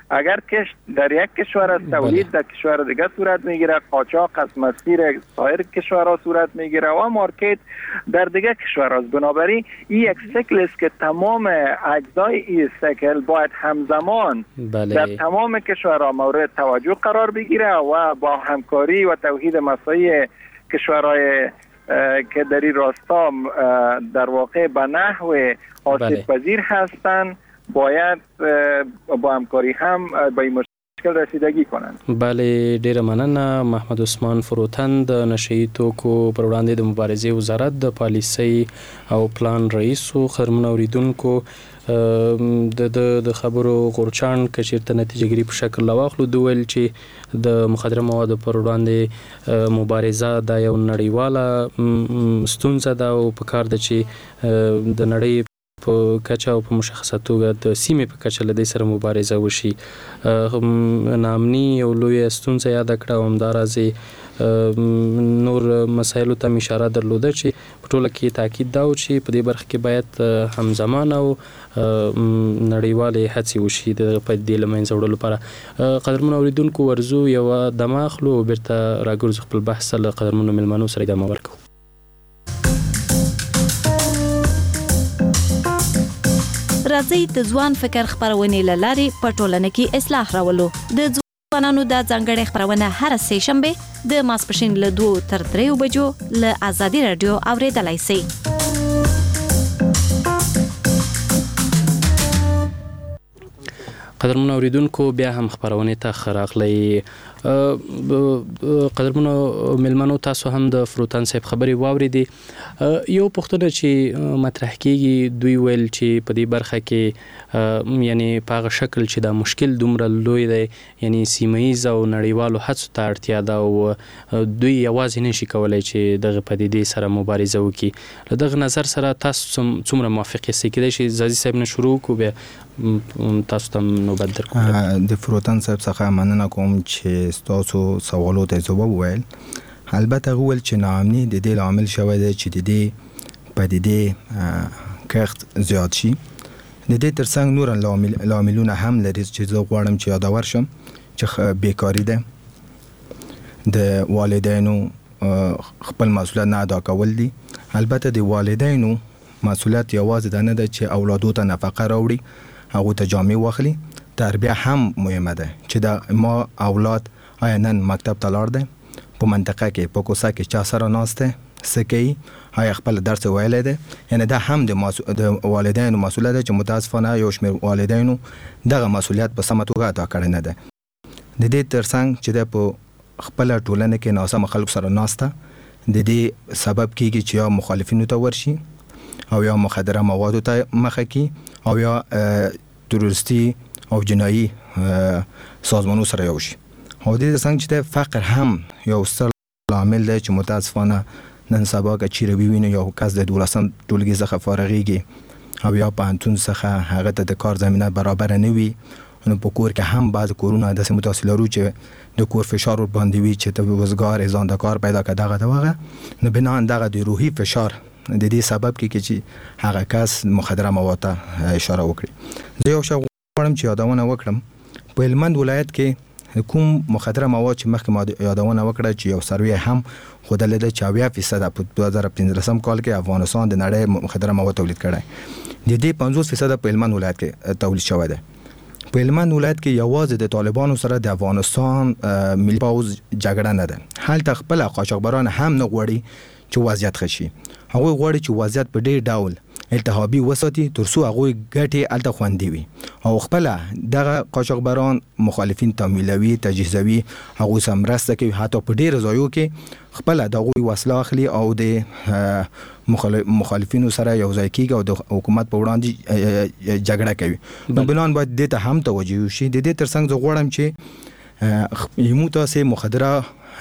اگر کش در یک کشور از تولید در کشور دیگه صورت میگیره، قاچاق از مسیر سایر کشورها صورت میگیره و مارکت در دیگه کشور است. بنابراین این یک سیکل است که تمام اجزای این سیکل باید همزمان بله. در تمام کشورها مورد توجه قرار بگیره و با همکاری و توحید مساعی کشورهای که در این راستا در واقع به نحو آسیب پذیر هستند باید با همکاری هم به این مشکل رسیدگی کنند. بله، ډیره مننه. محمد عثمان فروتن د نشئی توکو پر وړاندې د مبارزې وزارت د پالیسۍ او پلان رئیس او خدمتونو اوریدونکو د د خبرو غورچان کې چیرته نتیجه ګری په شکل لاواخلو د ویل چې د مخدره موادو پر وړاندې مبارزه د یو نړیواله ستونزه ده او په کار ده چې د نړۍ په کچه او په مشخصه توګه د سیمې په کچه له دې سره مبارزه وشي. ناامني یو لویه ستونزه یاد کړه او همداراز نور مسایلو ته اشاره درلوده چې په ټوله کې تاکید دا و چې په دې برخه کې باید همزمان او نړیوالې هڅې وشي د پدیدې له منځه وړلو لپاره. قدرمنو اوریدونکو ورزو یو دمه اخلو او بیرته راګرځو خپل بحث له قدرمنو مېلمنو سره ادامه ورکوو. راځي د ځوان فکر خبرونه لاري په ټولنه کې اصلاح راولو. د ځوانانو د ځانګړي خبرونه هر سه شنبه د ماسپښین له دوه تر درې بجو له آزادي رادیو اوریدلای شئ. قدرمنو اوریدونکو بیا هم خبرونه ته خراغلی. قدرمنو ملمنو تاسو هم د فروتن صاحب خبري واوریدي. یو پوښتنه چې مطرح کیږي دوی ویل چې په دې برخه کې یعنی په هغه شکل چې دا مشکل دومره لوی دی یعنی سیمایي او نړیوالو هڅو ته اړتیا ده او دوی یوازې نشي کولای چې دغه پدیدې سره مبارزه وکړي. له دغه نظر سره تاسو څومره موافق یاست کېدای شي زازي صاحب نه شروع کو به تاسو ته نوبت درکوم. د فروتن صاحب څخه مننه کوم چې تاسو سوالو ته جواب وویل. البته غوول چې ناامني د دې عامل شوی دی چې د دې پدیدې کښت زیات شي. د دې ترڅنګ نور لاملونه هم لري چې زه غواړم چې یادور شم چې بیکاری ده، د والدینو خپل مسؤلیت نه ادا کول دي. البته د والدینو مسؤلیت یوازې نه ده چې اولادو ته نفقه راوړي، هغه ته جامې واخلي. تربیه هم مهمه ده چې دا ما اولاد آیا نن مکتب ته لاړ دی، په منطقه کې په کوڅه کې چا سره ناسته سکی، آیا خپل درس ویلی دی. یعنی دا هم د والدینو مسؤلیت ده چې متاسفانه یو شمېر والدینو دغه مسؤلیت په سمه توګه ادا کړی نه ده. د دې ترڅنګ چې د په خپل ټولنه کې ناسم خلکو سره ناسته د دې سبب کیږي چې یا مخالفینو ته ورشي او یا مخدره موادو ته مخه کی او یا تروریستی او جنایی سازمانو سره یو شي. او د دې څنګه چې فقر هم یو ستر عامل دی چې متاسفانه نن سبا که چیرې ویني یو کس د دولسم ټولګي څخه فارغېږي او یا پوهنتون څخه هغه ته د کار زمینه برابر نه وي، نو په کور کې هم بعض کورونه داسې متاثر لرو چې د کور فشار ور باندې وي چې ته وزګار ازان د کار پیدا کړه دغه دغه نو بنا دغه د روحي فشار د دې سبب کې چې هغه کس مخدره مواد ته اشاره وکړي. زه یو شی غواړم چې یادونه وکړم. په هلمند ولایت کې کوم مخدره مواد چې مخکې ما یادونه وکړه چې یو سروې هم ښودلې ده چې اویا فیصده په دوه زره پنځلسم کال کې افغانستان د نړۍ مخدره مواد تولید کړی. د دې پنځوس فیصده په هلمند ولایت کې تولید شوی دی. په هلمند ولایت کې یوازې د طالبانو سره د افغانستان ملي پوځ جګړه نه ده. هلته خپل قاچاقبران هم نه غواړي چې وضعیت ښه شي. هغوی غواړي چې وضعیت په ډېر ډول التهابي وساتي ترڅو هغوی ګټې هلته خوندي وي او خپل دغه قاچاقبران مخالفین تمویلوي تجهیزوي، هغوی سره مرسته کوي، حتی په ډېرو ځایو کې خپل د هغوی وسله اخلي او د مخالفینو سره یو ځای کېږي او د حکومت په وړاندې جګړه کوي. نو بنان باید دې ته هم توجه وشي. د دې ترڅنګ زه غواړم چې یمو تاسې مخدره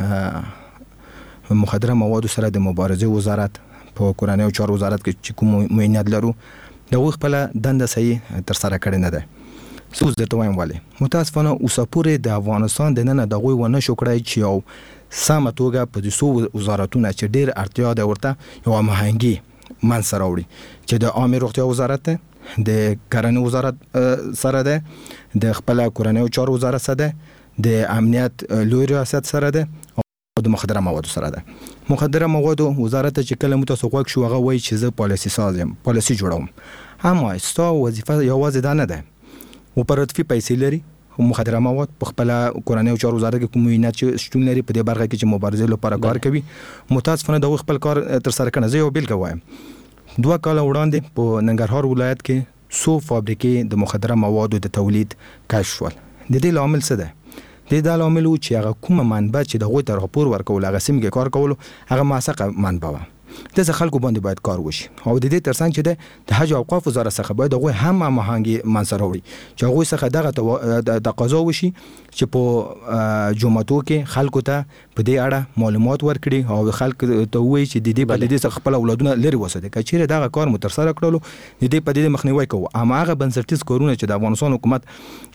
مخدره موادو سره د مبارزې وزارت په کورنۍ او چارو وزارت کې چې کوم معینات لرو دغه خپل دنده صحیح تر سره کړی نه ده. څه درته وایم ولې متاسفانه اوسه پورې د افغانستان د نن دغه ونه شو کړی چې یو سمه توګه په دې سو وزارتونه چې ډېر اړتیا ده ورته یو مهنګي من سره وړي چې د عامه روغتیا وزارت ده، د کرنې وزارت سره ده، د خپل کورنۍ چارو وزارت سره ده، د امنیت لوی ریاست سره ده او د مخدره موادو سره ده. مخدره موادو وزارت چې کله متاسو غوښ شو هغه وایي چې زه پالیسی ساز یم، پالیسی جوړوم، اما ستا وظیفه یوازې دا نه ده. اپراتیفي پیسې لري مخدره مواد په خپل کورنۍ چارو وزارت کې کوم وینات چې شتون لري په دې برخه کې چې مبارزې لپاره کار کوي. متاسفانه د خپل کار تر سره کړي. زه یو بیل کوم. دوه کاله وړاندې په ننګرهار ولایت کې څو فابریکې د مخدره موادو د تولید کشف شول. د دې لامل څه ده؟ د دې لامل و چې هغه کومه منبع چې د غوي تر راپور ورکول هغه سیمه کې کار کول هغه ماسقه منبع و. د خلکو باندې باید کار وشي او د دې ترڅنګ چې د حج او اوقاف وزارت څخه باید هغه هم هماهنګي منځره وړي چې هغه څخه دغه تقاضا وشي چې په جمعتو کې خلکو ته په دې اړه معلومات ورکړي او خلک ته وایي چې د دې په دې څخه خپل اولادونه لري وساتي. کچېره دغه کار مو تر سره کړلو د دې په دې مخنیوي کوو. اما هغه بنسټیز کارونه چې د افغانستان حکومت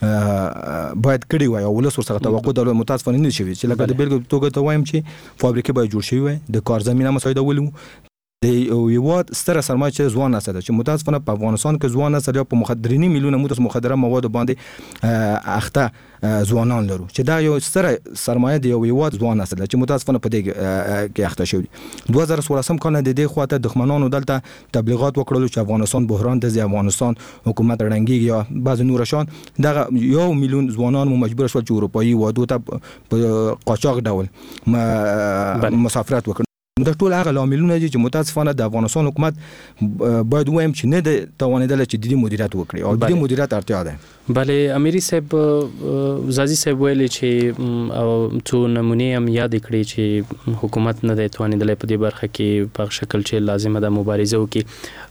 باید کړی وای او ولس ورسره توقع درلود متاسفانه نه شوی چې لکه د بیلګې توګه ته وایم چې فابریکې باید جوړ شي وای، د کار زمينه مساعده ولو د یو ستره سرمایه چې ځوان نسل چې متاسفانه په افغانستان کې ځوان نسل یا په مخدرینی میلیونه متس مخدره مواد باندې اخته ځوانان لرو چې دا یو ستره سرمایه دی، یو ځوان نسل چې متاسفانه په دې کې اخته شوی. دوه زره څوارلسم کال د دې خواته دښمنانو دلته تبلیغات وکړل چې افغانستان بحران د افغانستان حکومت رنګي یا بعض نورشان دغه یو میلیون ځوانان مو مجبور شول چې اروپאי وادو ته په قاچاق ډول مسافرت وکړي. دا ټول هغه لاملونه دي چې متاسفانه د افغانستان حکومت باید وایم چې نه د توانیدل چې د دې مدیریت وکړي او د دې مدیریت اړتیا ده. بله اميري صاحب زازي صاحب ویلي چې او څو نمونه هم یاد کړی چې حکومت نه د توانیدل په دې برخه کې په شکل چې لازمه ده مبارزه وکړي.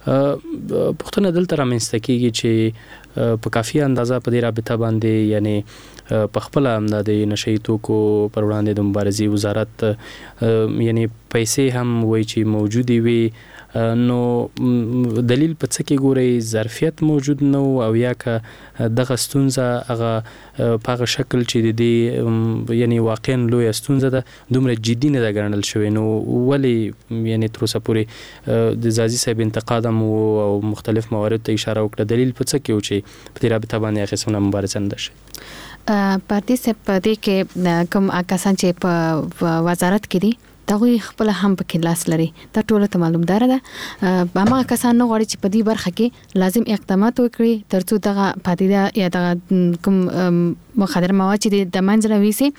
پښتون دلته رامنځته کیږي چې په کافي اندازه په دې رابطه باندې یعنی په خپل امدا د نشئی توکو پر وړاندې د مبارزې وزارت یعنی پیسې هم وایي چې موجودي وي، نو دلیل په څه کې ګوري ظرفیت موجود نو او یا که دغه ستونزه هغه په هغه شکل چې د دې یعنی واقعا لوی ستونزه ده دومره جدي نه ده ګڼل شوی. نو ولی یعنی تر اوسه پورې د زازي صاحب انتقاد او مختلف موارد ته اشاره وکړه، دلیل په څه کې و چې په دې رابطه باندې هغه څونه مبارزه نه شي؟ پارتي صاحب په دې کې کوم کسان چې په وزارت کې دي دغه خپل هم په کې لاس لري، دا ټول ته معلوم دار ده. هغه کسان نه غواړي چې په دې برخه کې لازم اقدامات وکړي ترڅو دغه پاتیده یا دغه کوم مخدر مواد چې د منځ راويسي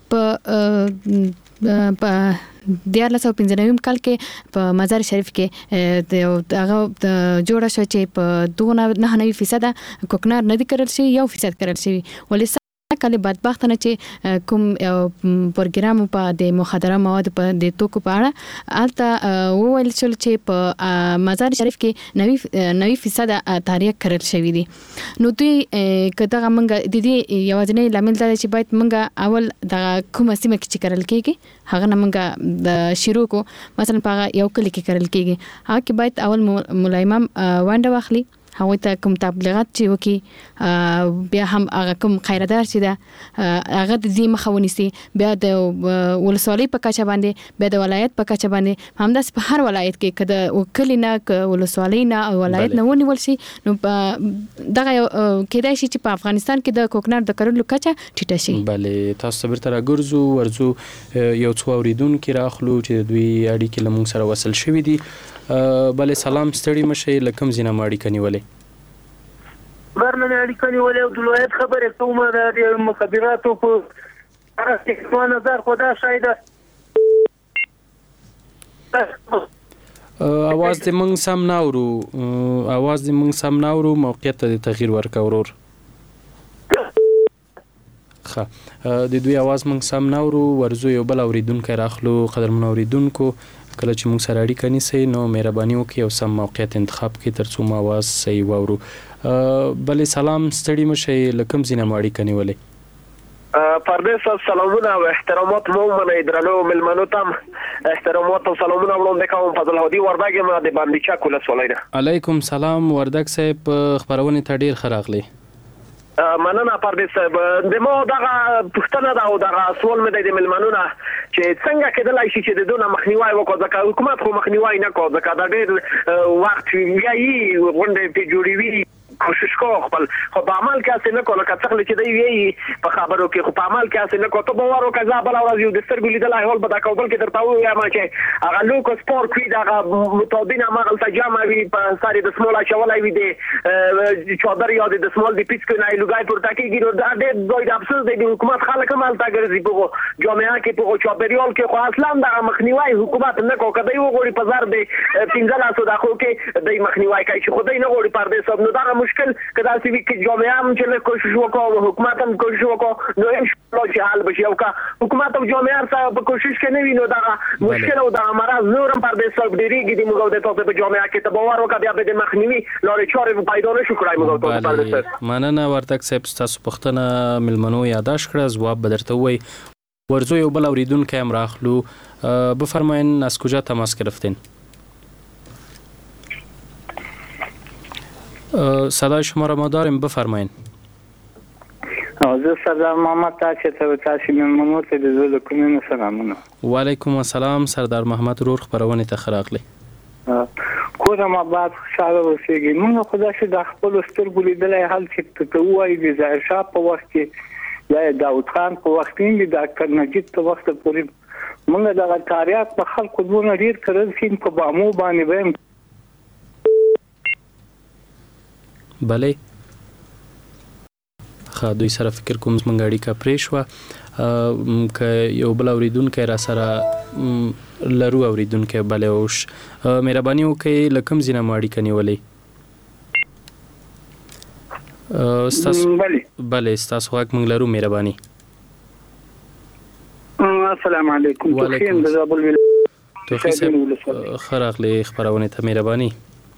په په دیارلس او پنځه کال کې په مزار شریف کې د هغه جوړه شو چې په دوه نه نه فیصد کوکنار نه دي کړل شي، یو فیصد کړل شي. ولې کله بدبخت نه چې کوم پروګرام په د مخدره مواد په د توکو په اړه البته وویل شول چې په مزار شریف کې نوي نوي فیصد تاریخ کړل شوی دی. نو دوی کداغه منګه د دې یوازینی لامل دا چې باید منګه اول د کوم سیمه کې کړل کېږي هغه نه منګه د شروع کو مثلا په یو کلی کې کړل کېږي هغه کې باید اول ملایمم وانډه واخلي، هغه ته کوم تبلیغات چې وکي بیا هم هغه کوم خیرادار چې دا هغه د دې مخاوني سي بیا د ولسوالۍ په کچه باندې بیا د ولایت په کچه باندې همداس په هر ولایت کې کده وکلی نه ولسوالۍ نه او ولایت نه ونیول شي. نو دغه کېدای شي چې په افغانستان کې د کوکنار د کارولو کچه ټیټه شي. بله تاسو به تر ګرځو ورزو یو څو اوریدونکو راخلو چې دوی اړیکې لمون سره وصل شوې دي. بله سلام ستړي مشه لکم زینه ماړي کنيولې برنه اړیکې نیولې او د ولایت خبره کومه د مخابراتو په اړه څه نظر خدا شاید اواز دې موږ سم ناورو اواز دې موږ سم ناورو موقعیت ته تغییر ورکا ورور ښه د دوی اواز موږ سم ناورو ورزو یو بل اوریدونکو راخلو قدرمن اوریدونکو کله چې موږ سره اړیکه نیسئ نو مهرباني وکړئ او سم موقعیت انتخاب کړئ ترڅو مو اواز صحیح واورو. بلې سلام ستړي مشئ لکم زینه مو اړیکه نیولې پردیس سلامونه او احترامات مو منئ درنو ملمنو تم احترامات او سلامونه وړاندې کوم. فضل هادي وردګ یم د باندې چا ولسوالۍ نه. علیکم سلام وردګ صاحب خبرونه ته ډیر ښه راغلی. مننه پردیس صاحب د مو دغه پښتنه دا او دغه سوال مې د ملمنونه چې څنګه کېدلای شي چې د دونه مخنیوي وکړو ځکه حکومت خو مخنیوي نه کوي ځکه دا ډېر وخت یې غونډې په جوړوي کوشش کو خپل خو په عمل کې اسنه کوله کڅخل چې دی وی په خبرو کې خو په عمل کې اسنه کو ته باور وکړه بل ورځ یو د سترګو لیدلای هول به دا کوبل کې درته ویا ما چې هغه لوکو سپورت کې دا متابین ما غلطه جامه وی په ساري د سمولا چولای وی دی چودر یاد د سمول دی پیچ کې نه لګای پورته کېږي نو دا ډېر دوی د افسوس دی د حکومت خلک مال تا ګرځي په جامعه کې په چوبریال کې خو اصلا دا مخنیوي حکومت نه کو کدی وګوري په زار دی پنځه سو داخو کې د مخنیوي کوي چې خدای نه وګوري پردې سب نو دا مشکل کدا سی وی کې جامعه هم چې کوشش وکړو حکومت هم کوشش وکړو نو ان شاء الله چې حل بشي او کا حکومت او جامعه سره په کوشش کې نه وینو دا مشکل او دا مرز نورم پردې سب ډیریږي د موږ د توګه په جامعه کې ته باور وکړه بیا به د مخنیوي لارې چارې پیدا نشو کړای موږ ته پردې سب مننه ورتک صاحب تاسو پښتنه ملمنو یاداش کړه جواب بدرته وای ورزو یو بل اوریدونکو هم راخلو بفرمایین از کجا تماس گرفتین صدای شما را ما داریم بفرمایین زه سردار محمد تاسو ته تاسو ممنون ته د زړه کومه سلامونه وعلیکم السلام سردار محمد رور خبرونه ته خراغلی کومه ما بعد خوشاله اوسېږي موږ خدای شه د خپل سترګو لیدلای حل چې ته وایي د ظاهر شاه په وخت کې یا داوود خان په وخت کې د ډاکټر نجیب په وخت پورې موږ د تاریخ په خلکو دونه ډیر کړل چې په بامو باندې ویم بله خا دوی سره فکر کوم زمونږ اړیکه پرې شوه که یو بل اوریدونکی را سره لرو اوریدونکی بله اوش مهرباني وکړئ له کوم ځای نه مو اړیکه نیولې بله ستاسو غږ موږ لرو مهرباني السلام علیکم توخیم د زابل ولایت توخی صاحب ښه راغلی خپرونې ته مهرباني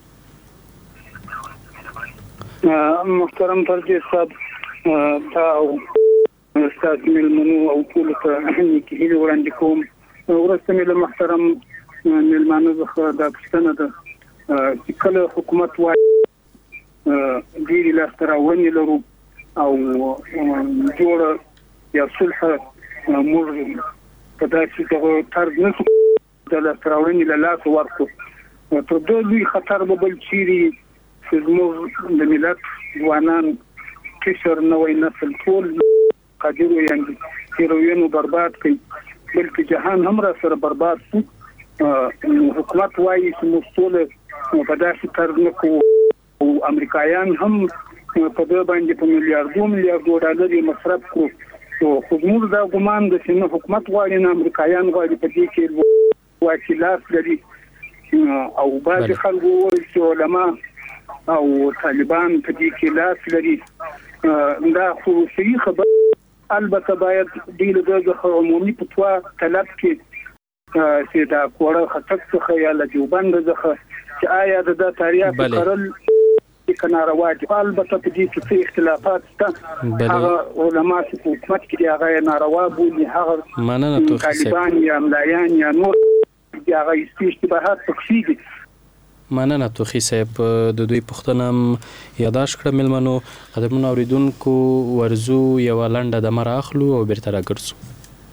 محترم پردیس صاحب تا او استاد ملمنو او ټول ته هنيکي هیله وړاندې کوم ورسته مل محترم ملمنو زخه د پښتنه ده چې کله حکومت وایي ډیری لاستراونی لرو او جوړ یا صلح مور په داسې دغه طرز نه د لاستراونی له لاس ورکړو تر دې لوی خطر به بل چیري زموږ د ملت ځوانان کشر نوې نسل ټول قادر یانګي هیروینو برباد کړي بلکې جهان هم را سره برباد شو حکومت وايي چې مسؤل په داسې طرز نه کو او امریکایان هم په دې باندې په میلیارډو میلیارډو ډالر مصرف کړو او موږ دا ګمان د چې حکومت وايي نه امریکایان وايي په دې کې واکیلات لري او بعض خلکو وایي چې علما او طالبان په دې کې لاس لري دا خو صحیح خبر البته باید د دغه عمومي فتوا طلب کې چې دا کوړه خطک څخه یا لجوبند څخه چې آیا د تاریخ قرل کناروا دي البته په دې کې اختلافات شته هغه علما چې حکومت کې هغه ناروا بولي هغه مننه توخی طالبان یا ملایان یا نور هغه اشتباهات تخفیدي مننه توخی صاحب د دوی پښتنه یاداش کړه ملمنو قدمونه اوریدونکو ورزو یو لنډه د مر اخلو او بیرته راګرځو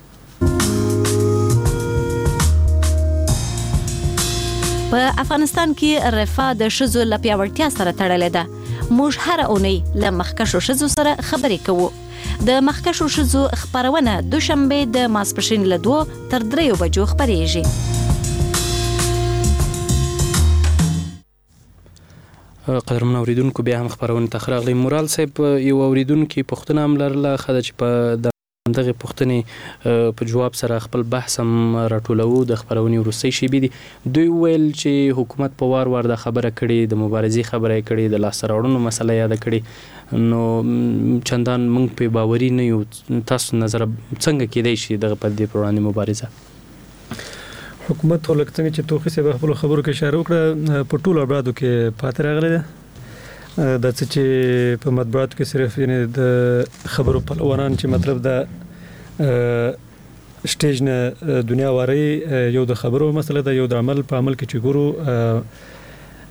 په افغانستان کې رفاه د شذو لپیاوړتیا سره تړلې ده موږ هر اونۍ له مخکشو شذو سره خبرې کوو د مخکشو شذو خبرونه دوشنبه د ماسپښین له دوه تر دریو بجو خبرېږي قدرمن اوریدونکو بیا هم خبرونه تخراغلی مورال صاحب یو اوریدونکو پښتنه هم لرله خدای چې په دغه پښتنې په جواب سره خپل بحث هم راټولو د خبرونې ورسې شي بي دي دوی ویل چې حکومت په وار وار د خبره کړي د مبارزې خبره کړي د لاس راوړنو مسله یاد کړي نو چندان موږ په باوري نه یو تاسو نظر څنګه کېدای شي دغه په دې پروانه مبارزه حکومت ولکه څنګه چې توخی سه خپل خبرو کې اشاره وکړه په ټولو ابعادو کې پاتې راغلی ده د څه چې په مطبوعاتو کې صرف یعنی د خبرو پهلوانان چې مطلب د سټیج نه دنیا واري یو د خبرو مسله ده یو د عمل په عمل کې چې ګورو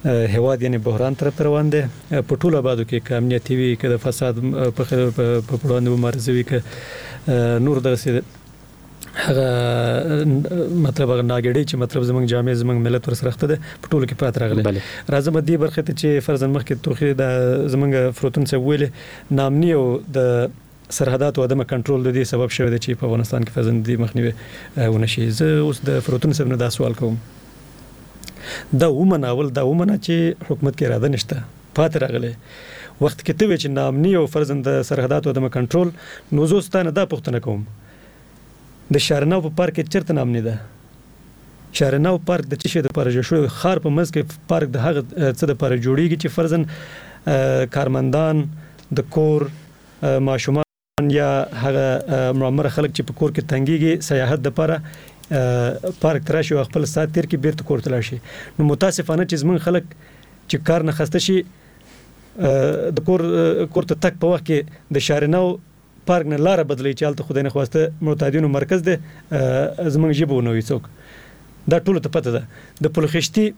هواد یعنی بحران طرف روان دي په ټولو آبادو کې که امنیتي وي که د فساد په وړاندې مبارزه وي که نور دغسې هغه مطلب هغه ناګړی چې مطلب زمونږ جامع زمونږ ملت ورسره اخته ده په ټولو کې پات راغلی راځم دې برخې ته چې فرضاً مخکې توخې د زمونږ فروتون صاحب ویلې ناامني او د سرحدات او عدم کنټرول د دې سبب شوی دی چې په افغانستان کې فرضاً دې مخنیوي ونه شي. زه اوس د فروتون صاحب نه دا سوال کوم دا ومناول دا ومنه چې حکومت کې اراده نشته پات راغلی وخت کې ته وې چې ناامني او فرضاً د سرحدات او عدم کنټرول نو زه ستانه دا پوښتنه کوم د شارناو په پارک کې چرته ناامني ده شارناو پارک د څه شي د لپاره جوړ شوی خار په منځ کې پارک د هغه څه د لپاره جوړیږي چې فرضاً کارمندان د کور ماشومان یا هغه معمر خلک چې په کور کې تنګيږي سیاحت د لپاره پارک تراشي او خپل سات تیر کې بیرته کور تلل شي نو متاسفانه چې زمون خلک چې کار نه خسته شي د کور کور ته تک په وخت کې د شارناو پارک نه لار بدلی چالت خدای نه خواسته معتادینو مرکز ده زمونږ جيبو نوې څوک دا ټول ته پته ده د پلخشتي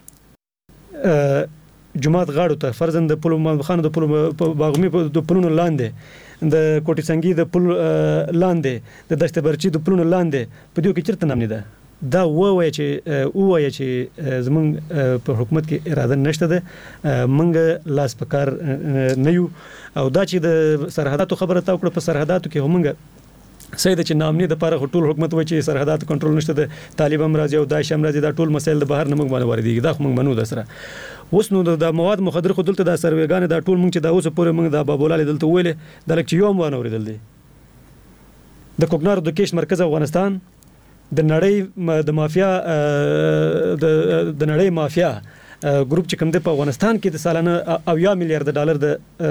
جماعت غاړو ته فرضاً د پلو مخانو د پلو باغمی د پلونو لاندې د کوټی څنګي د پل لاندې د دشت برچی د پلونو لاندې په دې کې چرته نامنی ده دا وایي چې وایي چې زمونږ په حکومت کې اراده نشته ده منګ لاس پکار نه یو او دا چې د سرحداتو خبره تا وکړه په سرحداتو کې همغه سید چې نامني د لپاره ټول حکومت وایي چې سرحدات کنټرول نشته د طالب امراضي او داعش امراضي دا ټول مسایل د بهر نه موږ باندې واردېږي دا خو موږ منو د سره اوس نو د مواد مخدر خو دلته د سروېګان دا ټول موږ چې دا اوس پورې موږ د بابولال دلته ویلې د لکه یوم وانه اوریدل دي د کوکنارو د کیش مرکز افغانستان د نړۍ د مافیا د د نړۍ مافیا ګروپ چې کوم د په افغانستان کې د سالانه اویا میلیارډ ډالر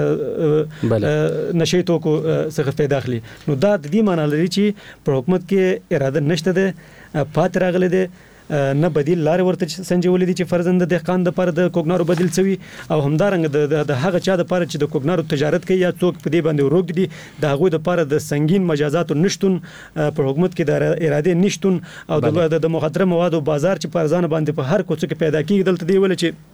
د نشي توکو څخه پیدا اخلي نو دا د دې معنی لري چې په حکومت کې اراده نشته ده پات راغله ده نه بدیل لار ورته سنجولې دي چې فرزند د دهقان د پر د کوګنارو بدیل شوی او همدارنګ د هغه چا د پر چې د کوګنارو تجارت کوي یا څوک په دې باندې روک دي د هغه د پر د سنگین مجازات نشټون په حکومت کې د اراده نشټون او د مخدره موادو بازار چې پر ځان باندې په هر کوڅه کې پیدا کیږي دلته دی ول چې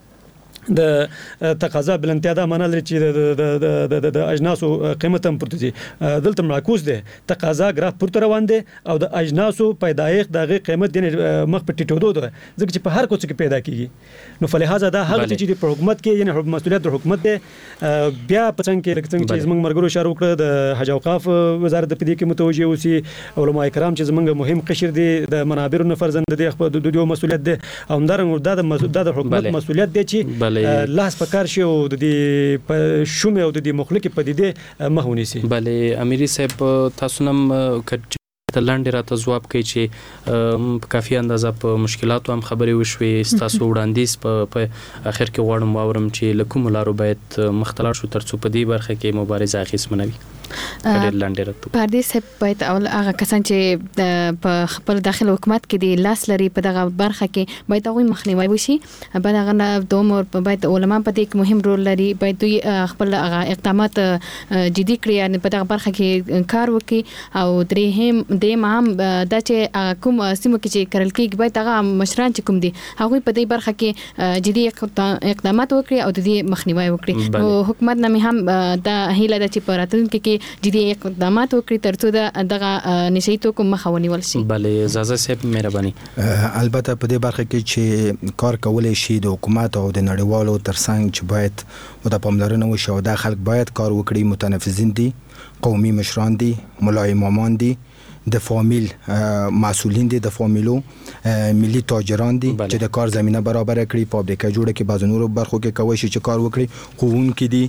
د تقاضا بلنتیا دا معنی لري چې د د د اجناسو قیمت هم پورته دي دلته معکوس دي تقاضا ګراف پورته روان دي او د اجناسو پیدایښت دغه قیمت یعنی مخ په ټیټودو ده ځکه چې په هر کوڅه کې پیدا کیږي نو فلهذا دا هغه چې په حکومت کې یعنی مسؤلیت د حکومت دی بیا په څنګه کې څنګه چې زموږ مرګرو اشاره وکړه د حج اوقاف وزارت د پدې کې متوجه اوسي علماء کرام چې زموږ مهم قشر دي د منابرو نه فرزند دي خپل د دوی مسؤلیت دي او همدارنګه د د حکومت مسؤلیت دی چې لاس پکار شي او د دې په شومه او د دې مخلوق په دې مهونی سي بلې اميري صاحب تاسو نم کټ لاندې راته جواب کوي چې په کافي اندازه په مشکلاتو هم خبرې وشوي تاسو وړاندیز په اخر کې غواړم واورم چې لکوم لارو باید مختلف شو ترڅو په دې برخه کې مبارزه اخیستمنوي ډېر لاندې راته پردیس باید اول هغه کسان چې په خپل داخل حکومت کې دی لاس لري په دغه برخه کې باید هغه مخنیوي وشي بعد هغه دوم باید علما په دې کې مهم رول لري باید دوی خپل هغه اقدامات جدي کړي یعنی په دغه برخه کې کار وکړي او درې د مام د چې کوم سیمو کې چې کړل کېږي باید هغه مشران چې کوم دي هغه په دې برخه کې جدي اقدامات وکړي او د دې مخنیوي وکړي نو حکومت نه هم د هیله د چې پراتونکو کې جدي اقدامات وکړي ترڅو دغه نشي توکو مخه ونیول شي بلې اجازه صاحب مهرباني البته په دې برخه کې چې کار کولای شي د حکومت او د نړیوالو ترڅنګ چې باید او د پاملرنه وشي او د خلک باید کار وکړي متنفذین دي قومي مشران دي ملای امامان دي د فامیل مسئولین دي د فامیلو ملي تاجران دي چې د کار زمينه برابر کړي فابریکه جوړه کړي بعض نورو برخو کې کوي چې کار وکړي خوونکي دي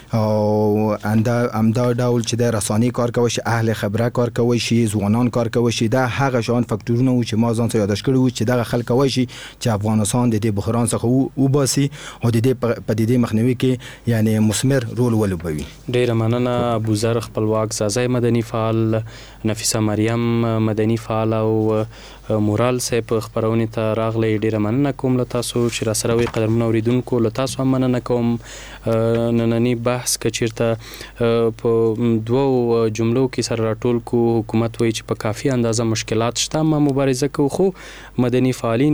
او انده امدا ډول چې د رساني کار کوي شي اهل خبره کار کوي شي ځوانان کار کوي شي دا هغه شان فاکټورونه چې ما ځان ته یاداش کړو چې دغه خلک کوي شي چې افغانستان د دې بحران څخه وباسي او د دې په دې مخنیوي کې یعنی مثمر رول ولوبوي ډیر مننه ابوذر خپلواک زازای مدني فعال نفیسه مریم مدني فعال او مورال صاحب خبرونه ته راغلي ډیر مننه کوم له تاسو چې را سره وي قدرمن اوریدونکو له تاسو هم مننه کوم نننی بحث کچیرته په دوو جملو کې سره راټول کو حکومت وایي چې په کافي اندازه مشکلات شته ما مبارزه کوي خو مدني فعالین